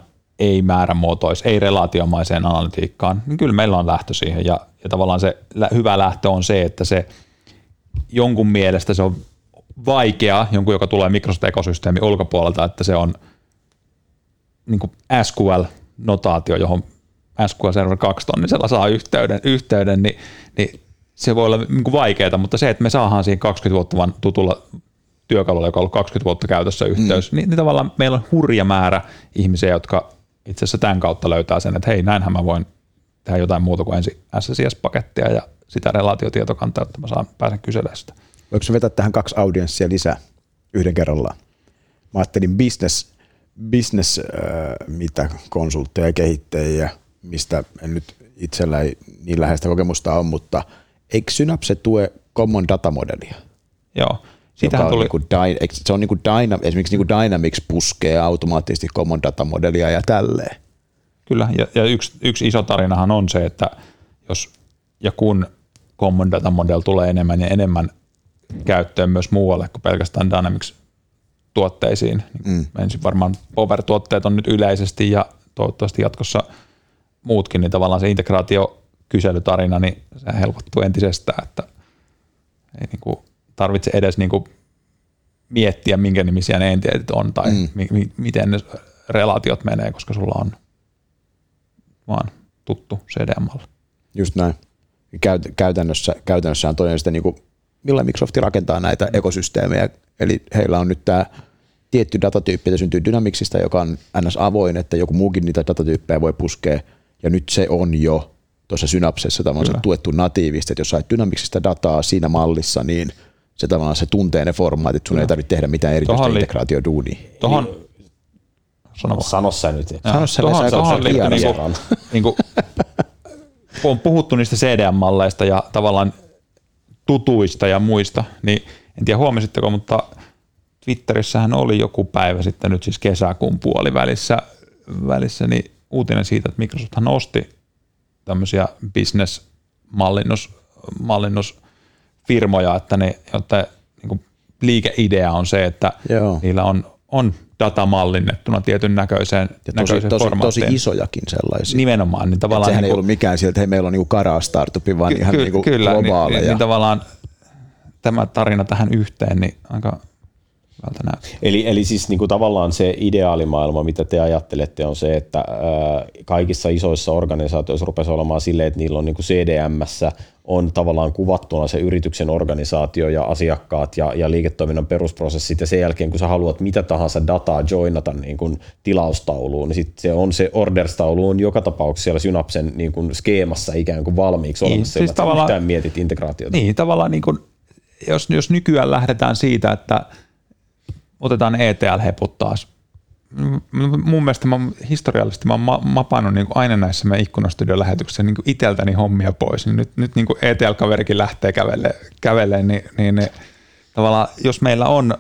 ei-määrämuotois-ei-relaatiomaiseen analytiikkaan, niin kyllä meillä on lähtö siihen, ja tavallaan se hyvä lähtö on se, että se jonkun mielestä se on vaikea, jonkun, joka tulee Microsoft-ekosysteemin ulkopuolelta, että se on niin kuin SQL-notaatio, johon SQL Server 2 tonnisella saa yhteyden niin se voi olla niin kuin vaikeaa, mutta se, että me saadaan siihen 20 vuotta tutulla työkalulla, joka on ollut 20 vuotta käytössä yhteys, niin tavallaan meillä on hurja määrä ihmisiä, jotka itse asiassa tämän kautta löytää sen, että hei, näinhän mä voin tehdä jotain muuta kuin ensin SSIS-pakettia ja sitä relaatiotietokantaa, että mä pääsen kyselemään sitä. Voiko vetää tähän 2 audienssia lisää yhden kerrallaan? Mä ajattelin business mitä konsultteja ja kehittäjiä, mistä en nyt itsellä ei niin läheistä kokemusta ole, mutta eikö Synapse tue Common Data-modelia? Joo. Siitähän tuli. Se on esimerkiksi niin kuin Dynamics puskee automaattisesti Common Data-modelia ja tälleen. Kyllä, ja yksi iso tarinahan on se, että jos ja kun Common Data Model tulee enemmän ja enemmän käyttöön myös muualle kuin pelkästään Dynamics-tuotteisiin. Ensin varmaan Power-tuotteet on nyt yleisesti ja toivottavasti jatkossa muutkin, niin tavallaan se integraatiokyselytarina, niin se helpottuu entisestään, että ei niin kuin tarvitse edes niin kuin miettiä, minkä nimisiä ne entiteetit on tai miten ne relaatiot menee, koska sulla on vaan tuttu CDM-malli. Just näin. Käytännössä on toinen sitä, niin kuin, millä Microsoft rakentaa näitä ekosysteemejä. Eli heillä on nyt tämä tietty datatyyppi, joka syntyy Dynamicsista, joka on ns. Avoin, että joku muukin niitä datatyyppejä voi puskea. Ja nyt se on jo tuossa Synapsessa tavallaan tuettu natiivisesti, että jos sait Dynamicsista dataa siinä mallissa, niin se tavallaan se tuntee ne formaatit, sun ei tarvitse tehdä mitään erityistä integraatioduunia. Sano sä nyt. Tuohon liittyy on puhuttu niistä CDM-malleista ja tavallaan tutuista ja muista, niin en tiedä huomasitteko, mutta Twitterissähän oli joku päivä sitten nyt siis kesäkuun puolivälissä niin uutinen siitä, että Microsofthan osti tämmöisiä business-mallinnusfirmoja, että jotta niin liikeidea on se, että niillä on data mallinnettuna tietyn näköiseen formaattiin. Tosi isojakin sellaisia. Nimenomaan. Niin tavallaan sehän ei ollut mikään sieltä, että hei, meillä on niin Kara-startupi, vaan ihan niin globaaleja. Niin tavallaan tämä tarina tähän yhteen, niin aika hyvältä näyttää. Eli siis niin kuin tavallaan se ideaalimaailma, mitä te ajattelette, on se, että kaikissa isoissa organisaatioissa rupesi olemaan silleen, että niillä on niin kuin CDM:ssä on tavallaan kuvattuna se yrityksen organisaatio ja asiakkaat ja liiketoiminnan perusprosessit, ja sen jälkeen, kun sä haluat mitä tahansa dataa joinata niin kuin tilaustauluun, niin sitten se orders-taulu on joka tapauksessa siellä Synapsen niin kuin skeemassa ikään kuin valmiiksi olemassa, niin, siis että yhtään mietit integraatiota. Niin, tavallaan niin kuin, jos nykyään lähdetään siitä, että otetaan ETL-heput taas. Mun mielestä historiallisesti mä oon mapannut niin kuin aina näissä meidän Ikkunastudion lähetyksissä niin kuin iteltäni hommia pois. Niin nyt niin kuin ETL-kaverikin lähtee kävelemään, niin tavallaan jos meillä on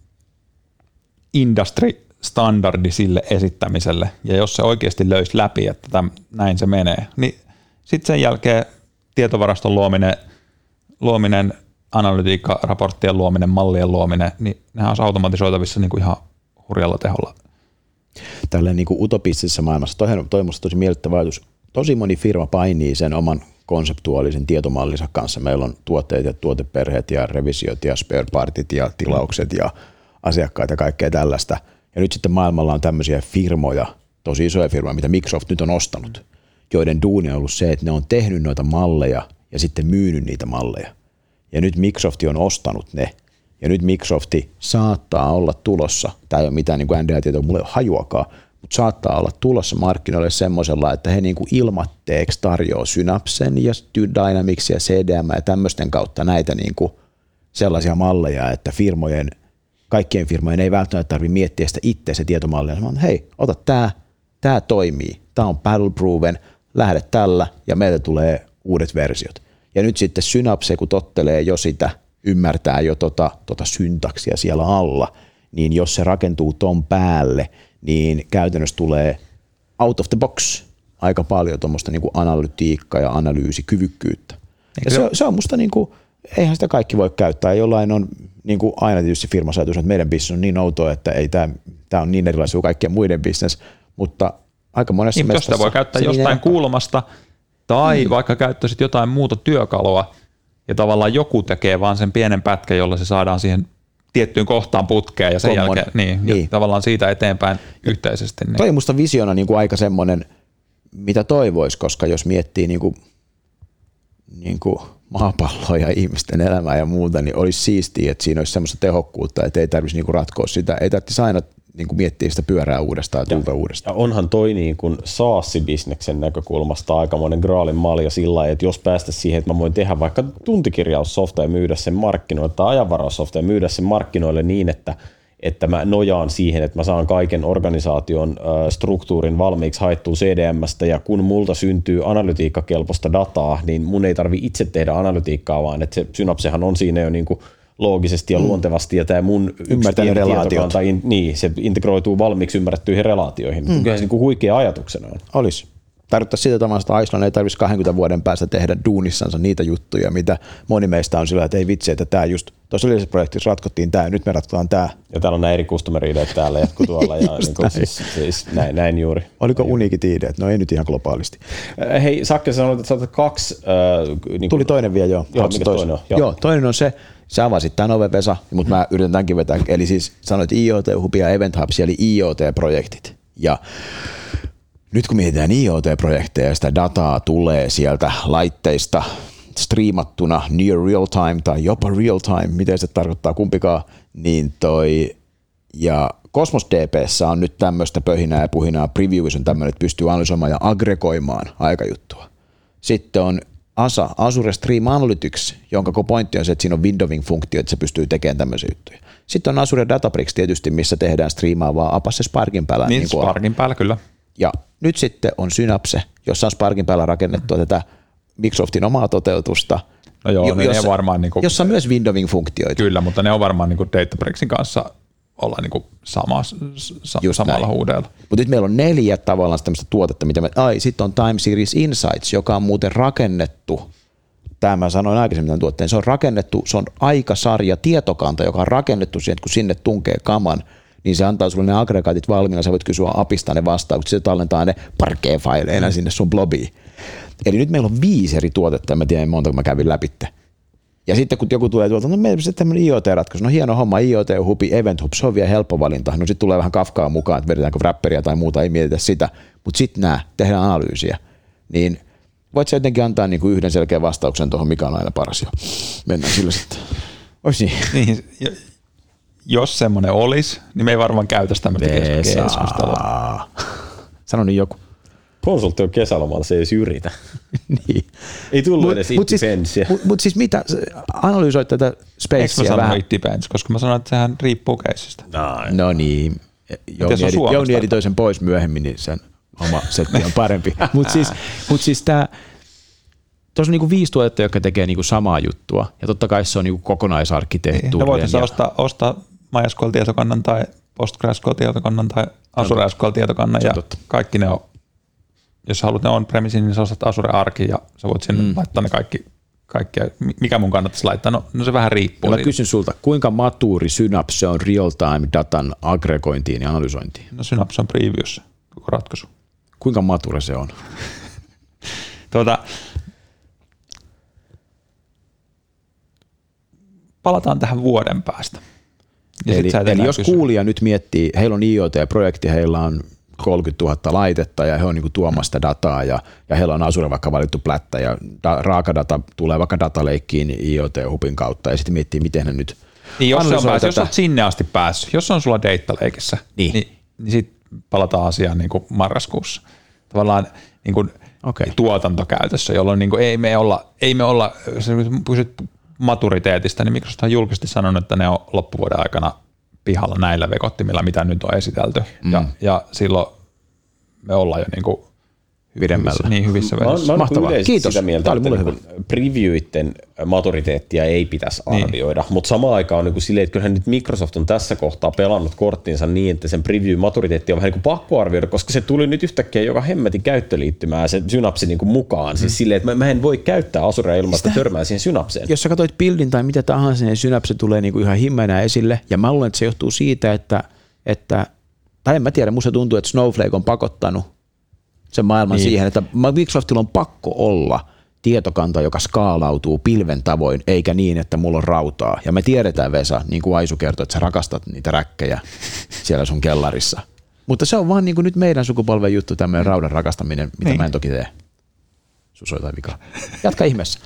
industry-standardi sille esittämiselle, ja jos se oikeasti löysi läpi, että näin se menee, niin sitten sen jälkeen tietovaraston luominen analytiikka-raporttien luominen, mallien luominen, niin nehän on automatisoitavissa niin kuin ihan hurjalla teholla. Tälleen niin kuin utopistisessa maailmassa, toi on tosi miellyttävä ajatus. Tosi moni firma painii sen oman konseptuaalisen tietomallinsa kanssa. Meillä on tuotteet ja tuoteperheet ja revisiot ja spare partit ja tilaukset ja asiakkaat ja kaikkea tällaista. Ja nyt sitten maailmalla on tämmöisiä firmoja, tosi isoja firmoja, mitä Microsoft nyt on ostanut, joiden duuni on ollut se, että ne on tehnyt noita malleja ja sitten myynyt niitä malleja. Ja nyt Microsoft on ostanut ne. Ja nyt Microsoft saattaa olla tulossa, tämä ei ole mitään niin kuin NDA-tietoa, mulla ei ole hajuakaan, mutta saattaa olla tulossa markkinoille semmoisella, että he niin kuin ilmatteeksi tarjoaa Synapsen ja Dynamics ja CDM ja tämmöisten kautta näitä niin kuin sellaisia malleja, että kaikkien firmojen ei välttämättä tarvitse miettiä sitä itse se tietomalli. Vaan hei, ota tämä toimii, tämä on battle proven, lähde tällä ja meiltä tulee uudet versiot. Ja nyt sitten Synapse, kun tottelee jo sitä, ymmärtää jo tota syntaksia siellä alla, niin jos se rakentuu ton päälle, niin käytännössä tulee out of the box aika paljon tuommoista niinku analytiikkaa ja analyysikyvykkyyttä. Ja se on musta, niinku, eihän sitä kaikki voi käyttää. Jollain on niinku aina tietysti firmassa ajatus, että meidän business on niin outoa, että ei tämä on niin erilaisia kuin kaikkien muiden business, mutta aika monessa niin, mestassa. Jos sitä voi käyttää jostain kulmasta, tai vaikka käyttäisit jotain muuta työkalua, ja tavallaan joku tekee vaan sen pienen pätkän, jolla se saadaan siihen tiettyyn kohtaan putkeen, ja sen jälkeen niin. Tavallaan siitä eteenpäin yhteisesti. Niin. Toi on musta visiona niin kuin aika semmoinen, mitä toivoisi, koska jos miettii niin kuin maapalloa ja ihmisten elämää ja muuta, niin olisi siistiä, että siinä olisi semmoista tehokkuutta, että ei tarvitsisi niin kuin ratkoa sitä, ei tarvitsisi aina niin kuin miettiä sitä pyörää uudestaan ja tulta uudestaan. Ja onhan toi niin kuin SaaS-bisneksen näkökulmasta aikamoinen graalin malja sillä lailla, että jos päästä siihen, että mä voin tehdä vaikka tuntikirjaussofta ja myydä sen markkinoille tai ajanvaraussofta ja myydä sen markkinoille niin, että mä nojaan siihen, että mä saan kaiken organisaation struktuurin valmiiksi haettua CDM:stä, ja kun multa syntyy analytiikkakelpoista dataa, niin mun ei tarvi itse tehdä analytiikkaa, vaan että se Synapsehan on siinä jo niin kuin loogisesti ja luontevasti, ja tämä mun tietokanta, se integroituu valmiiksi ymmärrettyihin relaatioihin. Kyllä se niin kuin huikea ajatuksena on. Olisi. Tarkoittaa sitä tavallaan, että Iceland ei tarvitsisi 20 vuoden päästä tehdä duunissansa niitä juttuja, mitä moni meistä on sillä, että ei vitsi, että tämä just tuossa yleisessä projektissa ratkottiin tämä, nyt me ratkotaan tämä. Ja täällä on nämä eri customer-ideat täällä jatkuu tuolla, ja niin siis näin juuri. Oliko uniikit ideat? No ei nyt ihan globaalisti. Hei, Sakke, sä sanoit, että sä otat 2. Tuli toinen vielä, joo. Toinen on? Joo, toinen on se, sä avasit tämän oven, Vesa, mutta mä yritän tämänkin vetää. Eli siis sanoit IoT-hub ja Event Hub, eli IoT-projektit. Ja nyt kun mietitään IoT-projekteja ja sitä dataa tulee sieltä laitteista striimattuna near real time tai jopa real time, miten se tarkoittaa kumpikaan, niin ja Cosmos DB:ssä on nyt tämmöistä pöhinää ja puhinaa, Previews on tämmöinen, että pystyy analysoimaan ja aggregoimaan aikajuttua. Sitten on Azure Stream Analytics, jonka pointti on se, että siinä on windowing-funktio, että se pystyy tekemään tämmöisiä juttuja. Sitten on Azure Databricks tietysti, missä tehdään striimaavaa Apache Sparkin päällä. Niin Sparkin päällä kyllä. Ja nyt sitten on Synapse, jossa on Sparkin päällä rakennettua tätä Microsoftin omaa toteutusta, no joo, jossa, varmaan jossa on myös windowing-funktioita. Kyllä, mutta ne on varmaan niin Databricksin kanssa olla niin kuin samalla huudella. Mutta nyt meillä on 4 tavallaan tämmöistä tuotetta, mitä sitten on Time Series Insights, joka on muuten rakennettu, tämä mä sanoin aikaisemmin tämän tuotteen, se on rakennettu, se on aikasarja tietokanta, joka on rakennettu siihen, että kun sinne tunkee kaman, niin se antaa sulle ne aggregaatit valmiina, sä voit kysyä apista ne vastaukset, se tallentaa ne parquet-faileina sinne sun blobiin. Eli nyt meillä on 5 eri tuotetta, ja mä tiedän monta, kun mä kävin läpitte. Ja sitten kun joku tulee tuolta, no meillä on tämmöinen IoT-ratkaisu, no hieno homma, IoT-hubi, Event Hub, se on vielä helppo valinta. No sitten tulee vähän Kafkaa mukaan, että vedetäänkö wrapperia tai muuta, ei mietitä sitä. Mutta sitten tehdään analyysiä. Niin voit sä jotenkin antaa niinku yhden selkeän vastauksen tuohon, mikä on aina paras jo. Mennään sillä sitten. Ois niin. Jos semmoinen olisi, niin me ei varmaan käytäisi tämmöistä keskustelua. Sano nyt joku. Konsultti on kesälomalla, se ei edes yritä. Niin. Ei tullut edes it dependsia. Mutta siis mitä, analysoit tätä spacea vähän. Eikö mä sanoin it depends, koska mä sanoin, että sehän riippuu keissistä. No niin, Jouni editoi sen pois myöhemmin, niin sen oma setti on parempi. Mutta siis tämä, tuossa on niinku 5 tuotetta, jotka tekee niinku samaa juttua, ja totta kai se on niinku kokonaisarkkitehtuuri. No voitaisiin ostaa MySQL-tietokannan tai PostgreSQL-tietokannan tai Azure SQL-tietokannan, ja kaikki ne on. Jos haluat ne on-premisin, niin sä ostat Azure Arkin ja sä voit sinne laittaa ne kaikki. Mikä mun kannattaisi laittaa? No se vähän riippuu. Mä kysyn sulta, kuinka matuuri Synapse on real-time datan aggregointiin ja analysointiin? No Synapse on previews koko ratkaisu. Kuinka mature se on? Palataan tähän vuoden päästä. Eli jos kuulija nyt miettii, heillä on IoT-projekti, heillä on 30 000 laitetta ja he on niinku tuomasta dataa ja heillä on Azure vaikka valittu plättä ja raakadata tulee vaikka dataleikkiin IoT-hubin kautta ja sitten miettii, miten ne nyt niin jos olet sinne asti päässyt, jos on sulla data-leikissä, niin sitten palataan asiaan niin kuin marraskuussa. Tavallaan niin kuin tuotantokäytössä, jolloin niin kuin ei me olla, pysyt maturiteetista, niin Microsoft on julkisesti sanonut, että ne on loppuvuoden aikana pihalla näillä vekottimilla, mitä nyt on esitelty. Ja silloin me ollaan jo niin pidemmällä. Niin hyvissä välissä. Mahtavaa. Kiitos. Sitä mieltä, että niin previewitten maturiteettia ei pitäisi arvioida, mutta samaan aikaan on niin kuin silleen, että kyllähän nyt Microsoft on tässä kohtaa pelannut korttinsa niin, että sen preview-maturiteetti on vähän niin kuin pakko arvioida, koska se tuli nyt yhtäkkiä joka hemmetin käyttöliittymää se Synapse niin kuin mukaan. Siis silleen, että mä en voi käyttää Azurea ilman, että törmää siihen Synapseen. Jos sä katsoit Buildin tai mitä tahansa, niin Synapse tulee niin kuin ihan himmenä esille, ja mä luulen, että se johtuu siitä, että tai en mä tiedä, musta tuntuu, että Snowflake on pakottanut sen maailman siihen, että Microsoftilla on pakko olla tietokanta, joka skaalautuu pilven tavoin, eikä niin, että mulla on rautaa. Ja me tiedetään, Vesa, niin kuin Aisu kertoi, että sä rakastat niitä räkkejä siellä sun kellarissa. Mutta se on vaan niin kuin nyt meidän sukupolven juttu, tämmöinen raudan rakastaminen, mitä mä en toki tee. Sussa jotain vikaa. Jatka ihmeessä.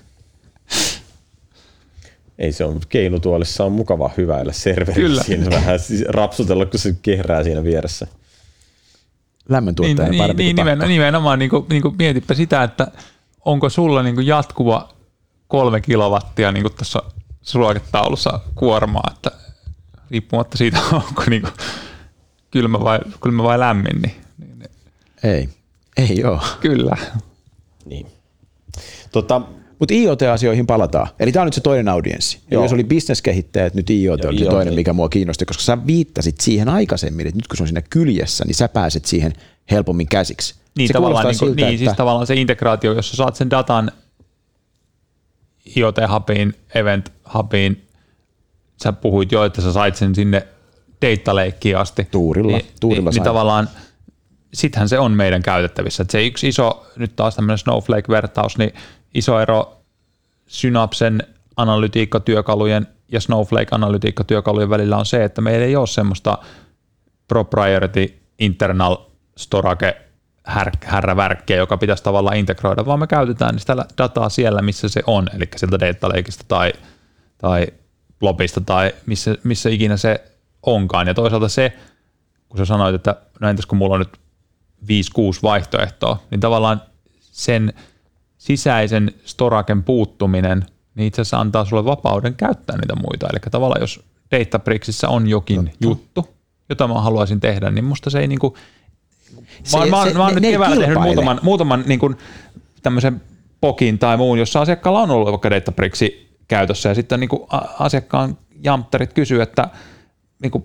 Ei se on, keinutuolissa on mukava hyväillä serverillä siinä vähän rapsutella, kun se kehrää siinä vieressä. Lämmöntuottajan parempi kuin pakko. Nimenomaan niin kuin mietipä sitä, että onko sulla niin kuin jatkuva 3 kilowattia niin kuin tuossa suoraketaulussa kuormaa, että riippumatta siitä, onko niin kuin kylmä vai lämmin. Niin. Ei ole. Kyllä. Niin. Mutta IoT-asioihin palataan. Eli tämä on nyt se toinen audienssi. Eli jos oli business-kehittäjät, nyt IoT oli se toinen, mikä mua kiinnosti, koska sä viittasit siihen aikaisemmin, että nyt kun se on siinä kyljessä, niin sä pääset siihen helpommin käsiksi. Niin, se tavallaan, siltä, että siis tavallaan se integraatio, jos sä saat sen datan IoT-hubiin, Event-hubiin, sä puhuit jo, että sä sait sen sinne data lakekiin asti. Tuurilla niin tavallaan sittenhän se on meidän käytettävissä. Et se yksi iso, nyt taas tämmöinen Snowflake-vertaus, niin iso ero Synapsen analytiikkatyökalujen ja Snowflake-analytiikkatyökalujen välillä on se, että meillä ei ole semmoista proprietary internal storage härrävärkkiä, joka pitäisi tavallaan integroida, vaan me käytetään sitä dataa siellä, missä se on, eli sieltä data lakeista tai blobista tai missä ikinä se onkaan. Ja toisaalta se, kun sä sanoit, että no entäs kun mulla on nyt 5-6 vaihtoehtoa, niin tavallaan sen sisäisen storaken puuttuminen, niin itse asiassa antaa sulle vapauden käyttää niitä muita. Eli tavallaan jos Databricksissa on jokin juttu, jota mä haluaisin tehdä, niin musta se ei niinku... Mä oon nyt keväällä tehnyt muutaman niinku tämmöisen pokin tai muun, jossa asiakkaalla on ollut vaikka Databricksi käytössä, ja sitten niinku asiakkaan jampterit kysyy, että niinku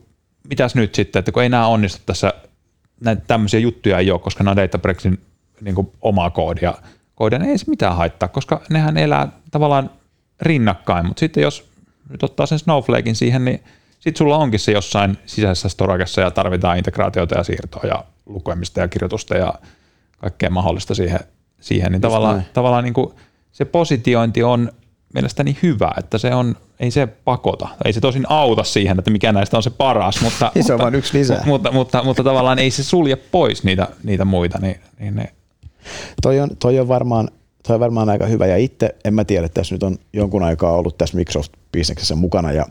mitäs nyt sitten, että kun ei enää onnistu tässä, näitä tämmöisiä juttuja ei ole, koska nämä Databrickin niin kuin omaa koodia, niin ei se mitään haittaa, koska nehän elää tavallaan rinnakkain, mutta sitten jos nyt ottaa sen Snowflakein siihen, niin sitten sulla onkin se jossain sisäisessä storagessa ja tarvitaan integraatiota ja siirtoa ja lukemista ja kirjoitusta ja kaikkea mahdollista siihen niin tavallaan niin kuin se positiointi on mielestäni hyvä, että se on, ei se pakota, ei se tosin auta siihen, että mikä näistä on se paras, mutta se on vain yksi lisää. Mutta tavallaan ei se sulje pois niitä muita. Niin. Toi on varmaan aika hyvä, ja itse en mä tiedä, että tässä nyt on jonkun aikaa ollut tässä Microsoft-bisneksessä mukana, ja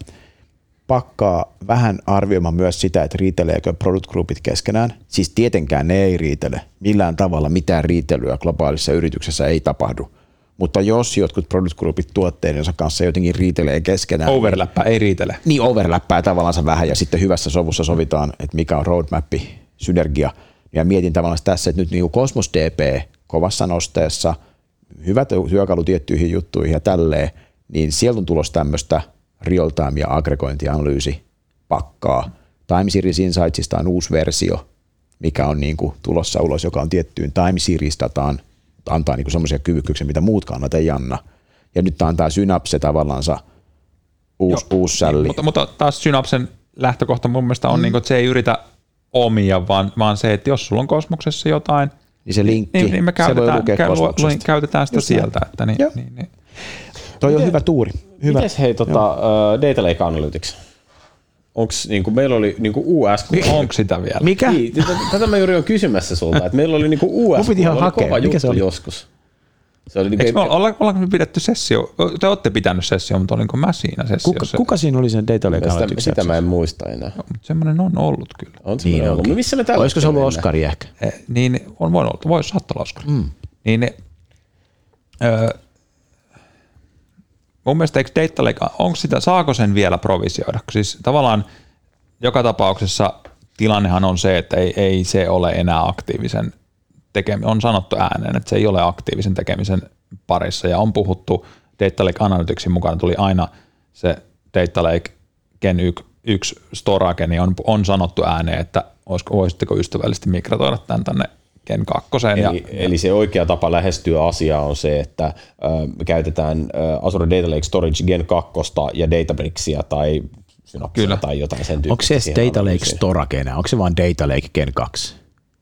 pakkaa vähän arvioimaan myös sitä, että riiteleekö product groupit keskenään. Siis tietenkään ne ei riitele. Millään tavalla mitään riitelyä globaalissa yrityksessä ei tapahdu. Mutta jos jotkut product groupit tuotteidensa kanssa jotenkin riitelee keskenään. Overlappaa, ei riitele. Niin overlappaa tavallaan vähän ja sitten hyvässä sovussa sovitaan, että mikä on roadmappi, synergia. Ja mietin tavallaan tässä, että nyt niin kuin Cosmos DB kovassa nosteessa, hyvä työkalu tiettyihin juttuihin ja tälleen, niin sieltä on tulossa tämmöistä real-time ja aggregointianalyysi pakkaa. Time Series Insightsista on uusi versio, mikä on niin kuin tulossa ulos, joka on tiettyyn Time Series-dataan, antaa niin semmoisia kyvykkyyksiä, mitä muut kannat ei anna. Ja nyt antaa Synapse tavallaansa uusi sälli. Mutta taas Synapsen lähtökohta mun mielestä on, niin, että se ei yritä omia, vaan se, että jos sulla on Kosmoksessa jotain, niin se linkki, niin me käytetään sitä sieltä. Että niin. Toi on hyvä tuuri. Hyvä. Mites hei Data Lake Analytics? Onks niinku meillä oli niinku US onko sitä vielä? Mikä? Niin, tätä mä juuri olen kysymässä sulta, että meillä oli niinku US kova juttu joskus. Se oli niinku ollaanko me pidetty sessio? Te olette pitänyt sessio, mutta olinko mä siinä sessiossa? Kuka siinä oli sen Data Lake Analytics? Sitä mä en muista enää. No, mutta semmoinen on ollut kyllä. On semmoinen ollut. No, missä me tällä olisiko se ollut Oskari ehkä? Niin on voinut olla. Voisi saattaa olla Oskari. Mun mielestä eikö Data Lake, saako sen vielä provisioida? Siis tavallaan joka tapauksessa tilannehan on se, että ei se ole enää aktiivisen tekemisen, on sanottu ääneen, että se ei ole aktiivisen tekemisen parissa ja on puhuttu Data Lake Analyticsin mukaan, tuli aina se Data Lake Gen 1 storage, niin on sanottu ääneen, että voisitteko ystävällisesti migratoida tämän tänne Gen 2. Eli se oikea tapa lähestyä asiaa on se, että me käytetään Azure Data Lake Storage Gen 2 ja Databricksia tai Synapsea tai jotain sen tyyppistä. Onko se Data Lake Storage enää? Onko se vaan Data Lake Gen 2?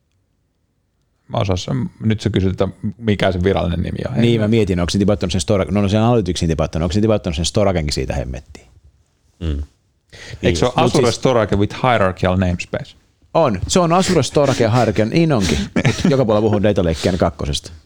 Nyt sä kysyt, että mikä se virallinen nimi on. Niin, mä mietin, onko se tipattanut sen Storage, no sen Analyticsin tipattanut, onko se tipattanut sen Storagenkin siitä hemmettiin? Eikö se ole Azure Storage with Hierarchical Namespace? On. Se on Azure Storage ja Hierarchical, niin onkin. Joka puolella puhuu Data Lake Gen 2.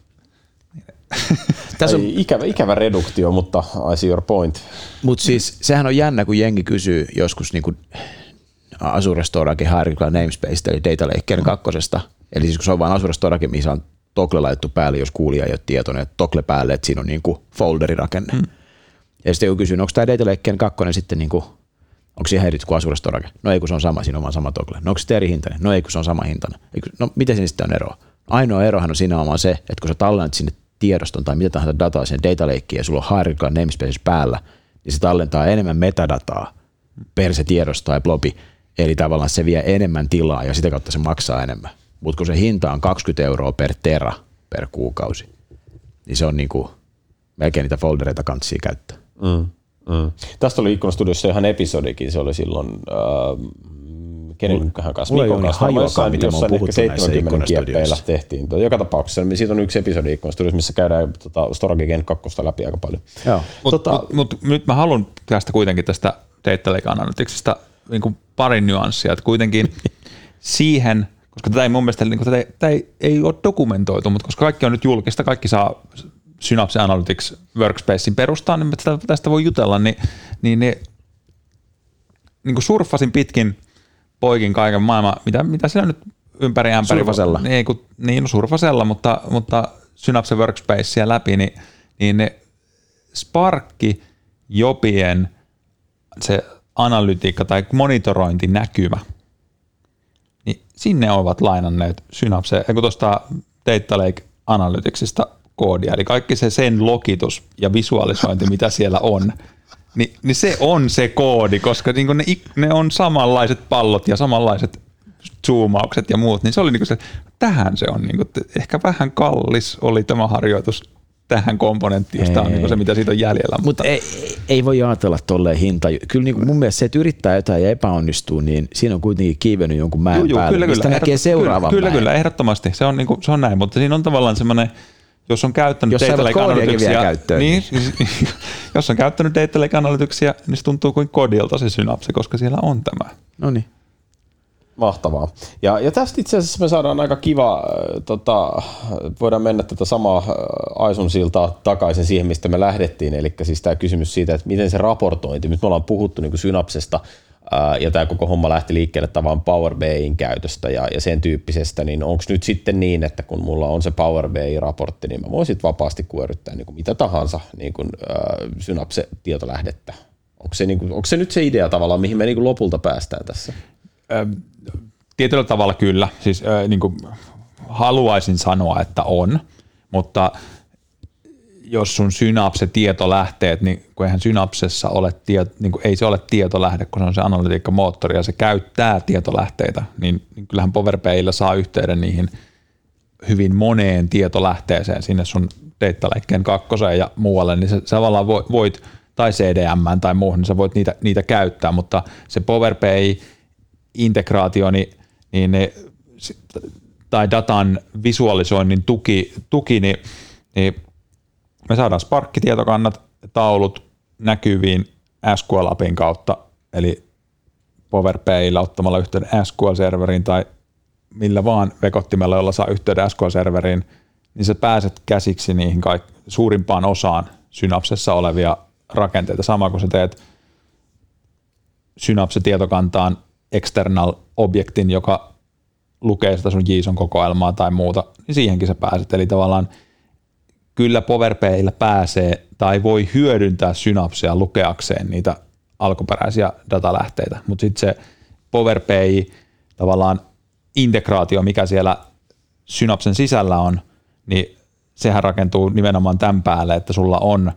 Tässä on ikävä reduktio, mutta I see your point. Mutta siis sehän on jännä, kun jengi kysyy joskus niinku Azure Storage Hierarchical Namespace eli Data Lake Gen 2. Eli siis kun se on vain Azure Storage, missä on Toggle laitettu päälle, jos kuulija ei ole tietoinen, että Toggle päälle, että siinä on niinku folderirakenne. Ja sitten kun kysyy, onko tämä Data Lake Gen 2 sitten niinku, onko siihen eri kuin Azure Storage? No ei, kun se on sama, siinä on vaan sama Toggle. No onko se eri hintainen? No ei, kun se on sama hintainen. No miten siinä sitten on eroa? Ainoa erohan on siinä vaan se, että kun sä tallennat sinne tiedoston tai mitä tahansa dataa sen Data Lakeen ja sulla on hierarchical namespace päällä, niin se tallentaa enemmän metadataa per se tiedosto tai blobi. Eli tavallaan se vie enemmän tilaa ja sitä kautta se maksaa enemmän. Mutta kun se hinta on 20 € per tera per kuukausi, niin se on niinku melkein niitä foldereita kantsii käyttää. Tästä oli Ikkunastudiossa ihan episodikin, se oli silloin kenenköhän kanssa? Mikon kanssa. Jossain ehkä 70 kieppeillä tehtiin. Joka tapauksessa siitä on yksi episodi Ikkunastudiossa, missä käydään Storage Gen 2 läpi aika paljon. Mutta nyt mä haluan tästä kuitenkin tästä Data Lake Analyticsista niin pari nyanssia, että kuitenkin siihen, koska tätä ei mun mielestä tätä ei ole dokumentoitu, mutta koska kaikki on nyt julkista, kaikki saa Synapse Analytics Workspacein perustaan, niin tästä voi jutella, niin kuin surffasin pitkin poikin kaiken maailman, mitä siellä nyt ympäri ämpäri. Surfasella. Niin, surfasella, mutta Synapse Workspacea läpi, niin ne Sparkki Jobien se analytiikka tai monitorointinäkymä, niin sinne ovat lainanneet Synapse, tuosta Data Lake Analyticsista koodia, eli kaikki se sen logitus ja visualisointi, mitä siellä on, niin se on se koodi, koska niin kuin ne on samanlaiset pallot ja samanlaiset zoomaukset ja muut, niin se oli niin kuin se, tähän se on, niin kuin, ehkä vähän kallis oli tämä harjoitus tähän komponenttiin, josta on niin se, mitä siitä on jäljellä. Mutta ei voi ajatella tolleen hinta. Kyllä niin kuin mun mielestä se, että yrittää jotain ja epäonnistuu, niin siinä on kuitenkin kiivennyt jonkun mäen päälle, mistä näkee seuraavan mäen. Kyllä, ehdottomasti. Se on, niin kuin, se on näin, mutta siinä on tavallaan semmoinen, jos on käyttänyt data lake-analytyksia, niin, jos on käyttänyt data lake-analytyksia, niin se tuntuu kuin kodilta se Synapse, koska siellä on tämä. No niin. Mahtavaa. Ja tästä itse asiassa me saadaan aika kiva, voidaan mennä tätä samaa Aisun siltaa takaisin siihen, mistä me lähdettiin, eli siis tämä kysymys siitä, että miten se raportointi, nyt me ollaan puhuttu niin kuin Synapsesta, ja tämä koko homma lähti liikkeelle tavan Power BI:n käytöstä ja sen tyyppisestä, niin onko nyt sitten niin, että kun mulla on se Power BI-raportti, niin mä voisin vapaasti kuorryttää niin kuin mitä tahansa niin kuin, Synapse-tietolähdettä. Onko se nyt se idea tavallaan, mihin me niin kuin lopulta päästään tässä? Tietyllä tavalla kyllä, siis niin kuin haluaisin sanoa, että on, mutta jos sun Synapse-tietolähteet, niin kun eihän Synapsessa ole niin kuin ei se ole tietolähde, kun se on se analytiikkamoottori ja se käyttää tietolähteitä, niin kyllähän Power BI:llä saa yhteyden niihin hyvin moneen tietolähteeseen sinne sun data lakeen 2 ja muualle, niin sä tavallaan voit tai CDM tai muuhun, niin sä voit niitä käyttää, mutta se Power BI-integraatio niin tai datan visualisoinnin tuki niin me saadaan Spark-tietokannat, taulut näkyviin SQL-APIn kautta, eli Power BI:llä ottamalla yhteyden SQL-serveriin tai millä vaan vekottimella, jolla saa yhteyden SQL-serveriin, niin sä pääset käsiksi niihin suurimpaan osaan Synapsessa olevia rakenteita. Sama kuin sä teet Synapse-tietokantaan external objektin, joka lukee sitä sun JSON-kokoelmaa tai muuta, niin siihenkin sä pääset. Eli tavallaan kyllä Power BI:llä pääsee tai voi hyödyntää Synapsea lukeakseen niitä alkuperäisiä datalähteitä, mutta sitten se Power BI tavallaan integraatio, mikä siellä Synapsen sisällä on, niin sehän rakentuu nimenomaan tämän päälle, että sulla on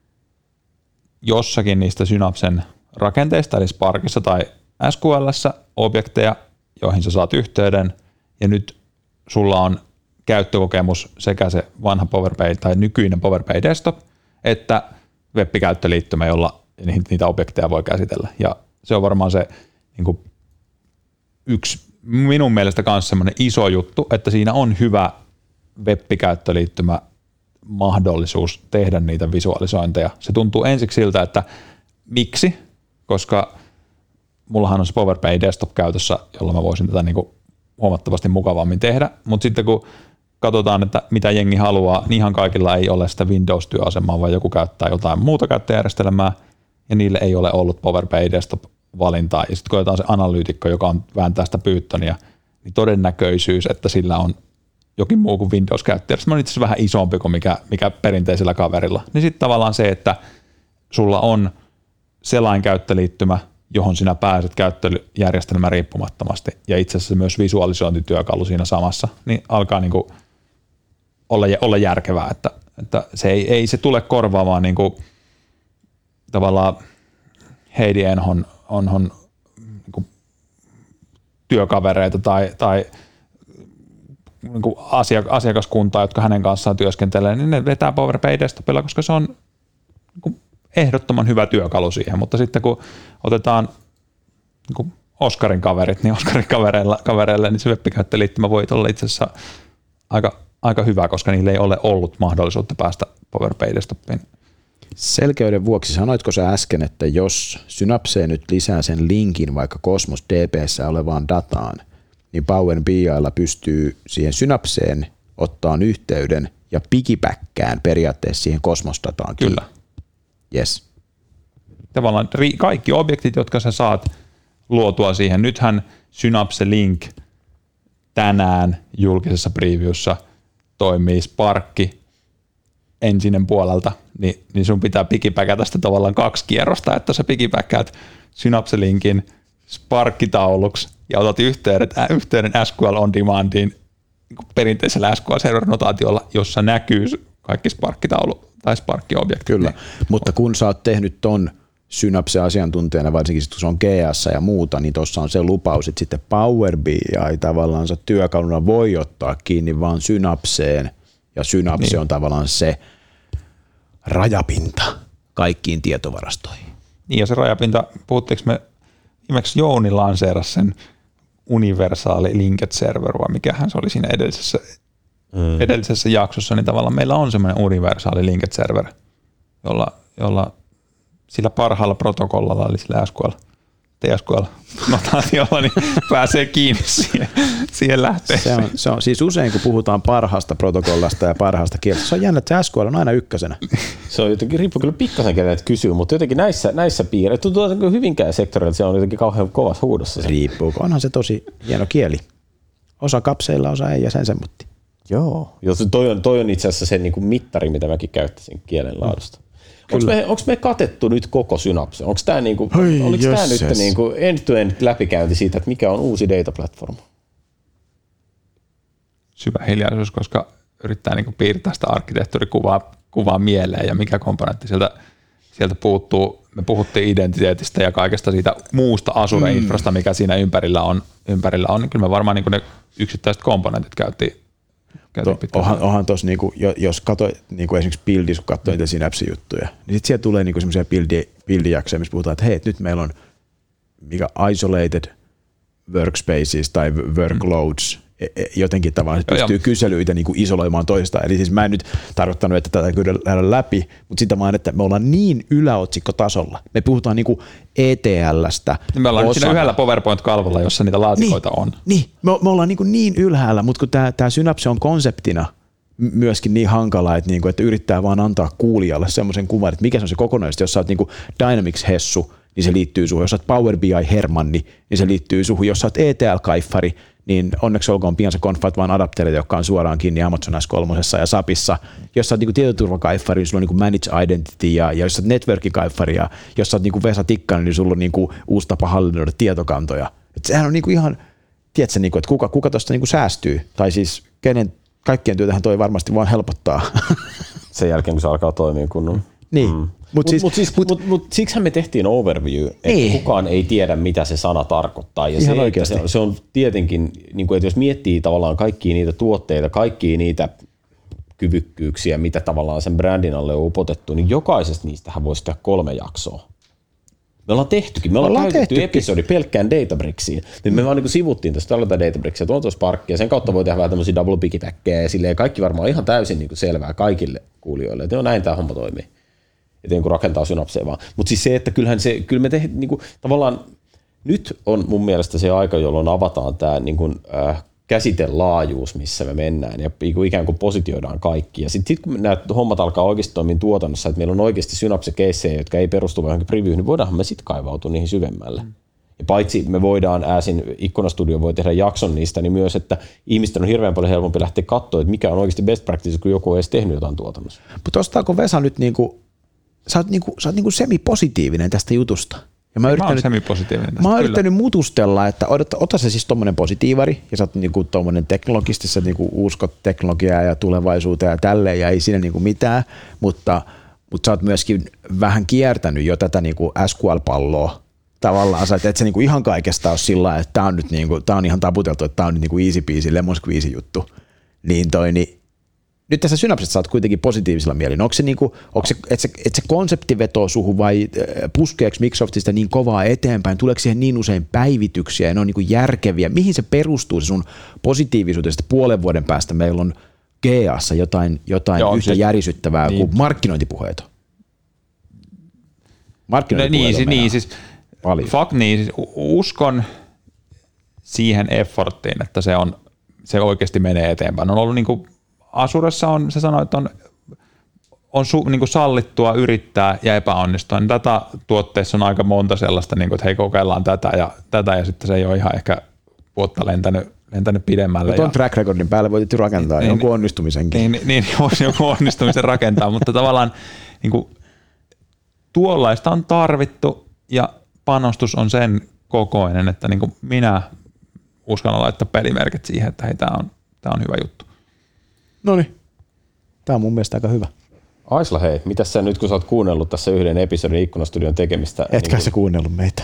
jossakin niistä Synapsen rakenteista, eli Sparkissa tai SQL:ssä objekteja, joihin sä saat yhteyden, ja nyt sulla on käyttökokemus sekä se vanha Power BI tai nykyinen Power BI Desktop, että web-käyttöliittymä, jolla niitä objekteja voi käsitellä. Ja se on varmaan se niin kuin yksi minun mielestä myös semmoinen iso juttu, että siinä on hyvä web-käyttöliittymä mahdollisuus tehdä niitä visualisointeja. Se tuntuu ensiksi siltä, että miksi, koska mullahan on se Power BI Desktop käytössä, jolla mä voisin tätä niin kuin huomattavasti mukavammin tehdä, mutta sitten kun katsotaan, että mitä jengi haluaa, niin ihan kaikilla ei ole sitä Windows-työasemaa, vaan joku käyttää jotain muuta käyttöjärjestelmää, ja niille ei ole ollut Power BI Desktop-valintaa. Ja sitten kun otetaan se analyytikko, joka on vääntää sitä Pythonia, niin todennäköisyys, että sillä on jokin muu kuin Windows-käyttöjärjestelmä on itse asiassa vähän isompi kuin mikä perinteisellä kaverilla. Niin sitten tavallaan se, että sulla on selainkäyttöliittymä, johon sinä pääset käyttöjärjestelmään riippumattomasti, ja itse asiassa myös visualisointityökalu siinä samassa, niin alkaa niin kuin olla järkevää, että se ei se tule korvaamaan niin kuin tavallaan Heidi Enhon niin kuin työkavereita tai niin kuin asiakaskuntaa, jotka hänen kanssaan työskentelee, niin ne vetää Power BI Desktopilla, koska se on niin kuin ehdottoman hyvä työkalu siihen, mutta sitten kun otetaan niin kuin Oskarin kaverit, niin Oskarin kavereille niin se web-käyttöliittymä voi olla itse asiassa aika hyvä, koska niillä ei ole ollut mahdollisuutta päästä Power BI Desktopiin. Selkeyden vuoksi sanoitko sä äsken, että jos Synapseen nyt lisää sen linkin vaikka Cosmos DB:ssä olevaan dataan, niin Power BI:llä pystyy siihen Synapseen ottaan yhteyden ja piggybackkään periaatteessa siihen Cosmos-dataan. Kyllä. Yes. Tavallaan kaikki objektit, jotka sä saat luotua siihen. Nythän Synapse Link tänään julkisessa previewssa toimii Sparkki ensinen puolelta, niin sun pitää piggybackata sitä tavallaan 2 kierrosta, että sä piggybackaat Synapse Linkin Sparkki-tauluksi ja otat yhteyden SQL on demandiin perinteisellä SQL-server-notaatiolla, jossa näkyy kaikki Sparkki-taulu tai Sparkki-objekti. Kyllä, mutta kun sä oot tehnyt ton Synapse-asiantuntijana, varsinkin kun se on GS ja muuta, niin tuossa on se lupaus, että sitten Power BI ei tavallaan työkaluna voi ottaa kiinni vaan Synapseen, ja Synapse on tavallaan se rajapinta kaikkiin tietovarastoihin. Niin, ja se rajapinta, puhuttiinko me, viimeksi Jouni lanseerasi sen universaali linked server, vai mikähän se oli siinä edellisessä jaksossa, niin tavallaan meillä on semmoinen universaali linked server, jolla sillä parhaalla protokollalla, eli sillä TSQL-notaatiolla, niin pääsee kiinni siihen lähteeseen. Se on siis usein, kun puhutaan parhaasta protokollasta ja parhaasta kielestä, se on jännä, että SQL on aina ykkösenä. Se on jotenkin, riippuu kyllä pikkasen kenet kysyy, mutta jotenkin näissä piireissä, tuntuu Hyvinkään sektorilla, se on jotenkin kauhean kovassa huudossa. Riippuu, onhan se tosi hieno kieli. Osa kapseilla, osa ei, ja sen semmotti. Joo, toi on itse asiassa se niin kuin mittari, mitä mäkin käyttäisin kielen laadusta. Onko me katettu nyt koko Synapse? Onko tämä niinku, nyt niinku end-to-end läpikäynti siitä, että mikä on uusi data platform? Syvä hiljaisuus, koska yrittää niinku piirtää sitä arkkitehtuurikuvaa mieleen ja mikä komponentti sieltä puuttuu. Me puhuttiin identiteetistä ja kaikesta siitä muusta Azure-infrasta, mikä siinä ympärillä on. Niin kyllä me varmaan niinku ne yksittäiset komponentit käytiin onhan tuossa, niinku, jos katsoit niinku esimerkiksi buildis, kun katsoit niitä Synapse-juttuja, niin sitten siellä tulee niinku semmoisia buildijaksoja, missä puhutaan, että hei, nyt meillä on mikä isolated workspaces tai workloads, jotenkin tavallaan pystyy kyselyitä niinku isoloimaan toistaan. Eli siis mä en nyt tarkoittanut, että tätä kyllä lähdä läpi, mutta sitä vaan, että me ollaan niin yläotsikkotasolla. Me puhutaan niinku ETL:stä. Me ollaan siinä yhdellä PowerPoint-kalvolla, jossa niitä laatikoita on. Niin, me ollaan niin ylhäällä, mutta kun tämä Synapse on konseptina myöskin niin hankala, että yrittää vaan antaa kuulijalle semmoisen kuvan, että mikä se on se kokonaisuus. Jos sä oot niinku Dynamics-hessu, niin se liittyy suhun. Jos sä oot Power BI-hermanni, niin se liittyy suhun. Jos sä oot ETL-kaiffari, niin onneksi olkoon pian se konfat vaan adaptereita, jotka on suoraan kiinni Amazon S3 ja SAPissa. Jos sä oot niinku tietoturvakaiffari, niin sulla on niinku Managed Identity, ja jos sä oot networkikaiffari, ja jos sä oot niinku Vesa Tikkanen, niin sulla on niinku uusi tapa hallinnoida tietokantoja. Et sehän on niinku ihan, tiedätkö, niinku, että kuka tuosta niinku säästyy, tai siis kaikkien työtähän toi varmasti vaan helpottaa. Sen jälkeen, kun se alkaa toimia kunnolla. Niin. Mutta siksihän me tehtiin overview, että kukaan ei tiedä, mitä se sana tarkoittaa. Ja se on tietenkin, niin kuin, että jos miettii tavallaan kaikkia niitä tuotteita, kaikkia niitä kyvykkyyksiä, mitä tavallaan sen brändin alle on upotettu, niin jokaisesta niistähän voisi tehdä 3 jaksoa. Me ollaan tehtykin. Me ollaan käytetty episodi pelkkään Databricksiin. Me vaan niin sivuttiin tästä Databricksia, tuon tuossa Sparkia. Sen kautta voi tehdä vähän tämmöisiä double piggybackkejä ja silleen kaikki varmaan ihan täysin niin selvää kaikille kuulijoille. Että näin tämä homma toimii. Että joku rakentaa Synapsea vaan. Mutta siis se, että kyllä me tehdään niin tavallaan, nyt on mun mielestä se aika, jolloin avataan tämä niin käsitelaajuus, missä me mennään ja ikään kuin positioidaan kaikki. Ja sitten kun nämä hommat alkaa oikeasti toimia tuotannossa, että meillä on oikeasti Synapse-keissejä, jotka ei perustu johonkin previewhyn, niin voidaanhan me sitten kaivautua niihin syvemmälle. Ja paitsi me voidaan, Ikkonastudio voi tehdä jakson niistä, niin myös, että ihmisten on hirveän paljon helpompi lähteä katsoa, että mikä on oikeasti best practice, kun joku ei edes tehnyt jotain tuotannossa. Mutta ostaako Vesa nyt sä oot semi-positiivinen tästä jutusta. Ja mä oon yrittänyt mutustella, että ota se siis tommonen positiivari, ja sä oot tommonen teknologisti, sä uskot teknologiaa ja tulevaisuuteen ja tälleen, ja ei siinä mitään, mutta sä oot myöskin vähän kiertänyt jo tätä SQL-palloa tavallaan, että et sä ihan kaikesta ole sillä lailla, että tää on ihan taputeltu, että tää on nyt easy peasy, lemon squeezy juttu, niin nyt tässä Synapsesta sä oot kuitenkin positiivisella mielin. Onko se, että se konsepti vetoo suhun vai puskeeko Microsoftista niin kovaa eteenpäin? Tuleeko siihen niin usein päivityksiä ja ne on järkeviä? Mihin se perustuu se sun positiivisuudesta? Puolen vuoden päästä meillä on GA:ssa jotain yhtä siis järisyttävää kuin markkinointipuheita. Siis uskon siihen efforttiin, että se oikeasti menee eteenpäin. On ollut Azuressa se sanoi, että on sallittua yrittää ja epäonnistua. Niin datatuotteissa on aika monta sellaista, että hei, kokeillaan tätä ja sitten se ei ole ihan ehkä vuotta lentänyt pidemmälle. Tuon track recordin päälle voitit rakentaa jonkun onnistumisenkin. Niin voisi joku onnistumisen rakentaa, mutta tavallaan tuollaista on tarvittu ja panostus on sen kokoinen, että minä uskallan laittaa pelimerkit siihen, että hei, tämä on hyvä juttu. Noniin. Tämä on mun mielestä aika hyvä. Aisla, hei, mitäs sä nyt kun sä oot kuunnellut tässä yhden episodin Ikkunastudion tekemistä? Etkä sä kuunnellut meitä.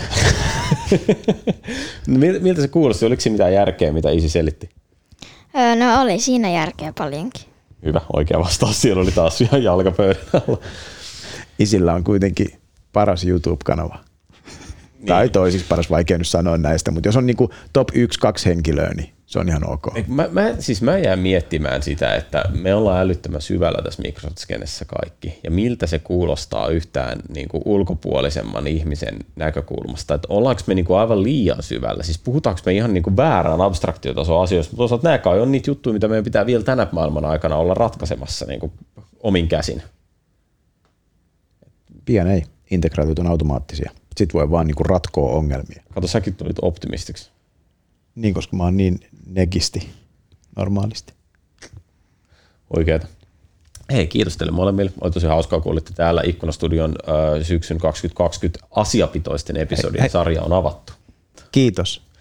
Miltä se kuulosti? Oliko siinä mitään järkeä, mitä Isi selitti? No oli siinä järkeä paljonkin. Hyvä, oikea vastaus. Siellä oli taas ihan jalkapöydän alla. Isillä on kuitenkin paras YouTube-kanava. Niin. Tai toisiksi paras, vaikea nyt sanoa näistä, mutta jos on niinku top 1-2 henkilöä, niin se on ihan ok. Mä jään miettimään sitä, että me ollaan älyttömän syvällä tässä Microsoft-skenessä kaikki, ja miltä se kuulostaa yhtään niin kuin ulkopuolisemman ihmisen näkökulmasta, että ollaanko me niin kuin aivan liian syvällä, siis puhutaanko me ihan niin kuin väärään abstraktiotason asioista, mutta toisaalta nämä kai on niitä juttuja, mitä meidän pitää vielä tänä maailman aikana olla ratkaisemassa niin kuin omin käsin. Pian ei, integraatiot on automaattisia. Sitten voi vaan niinku ratkoa ongelmia. Kato, säkin tulit optimistiksi. Niin, koska mä oon niin negisti normaalisti. Oikeeta. Hei, kiitos teille molemmille. Oli tosi hauskaa, kun olitte täällä. Ikkunastudion syksyn 2020 asiapitoisten episodien sarja on avattu. Kiitos.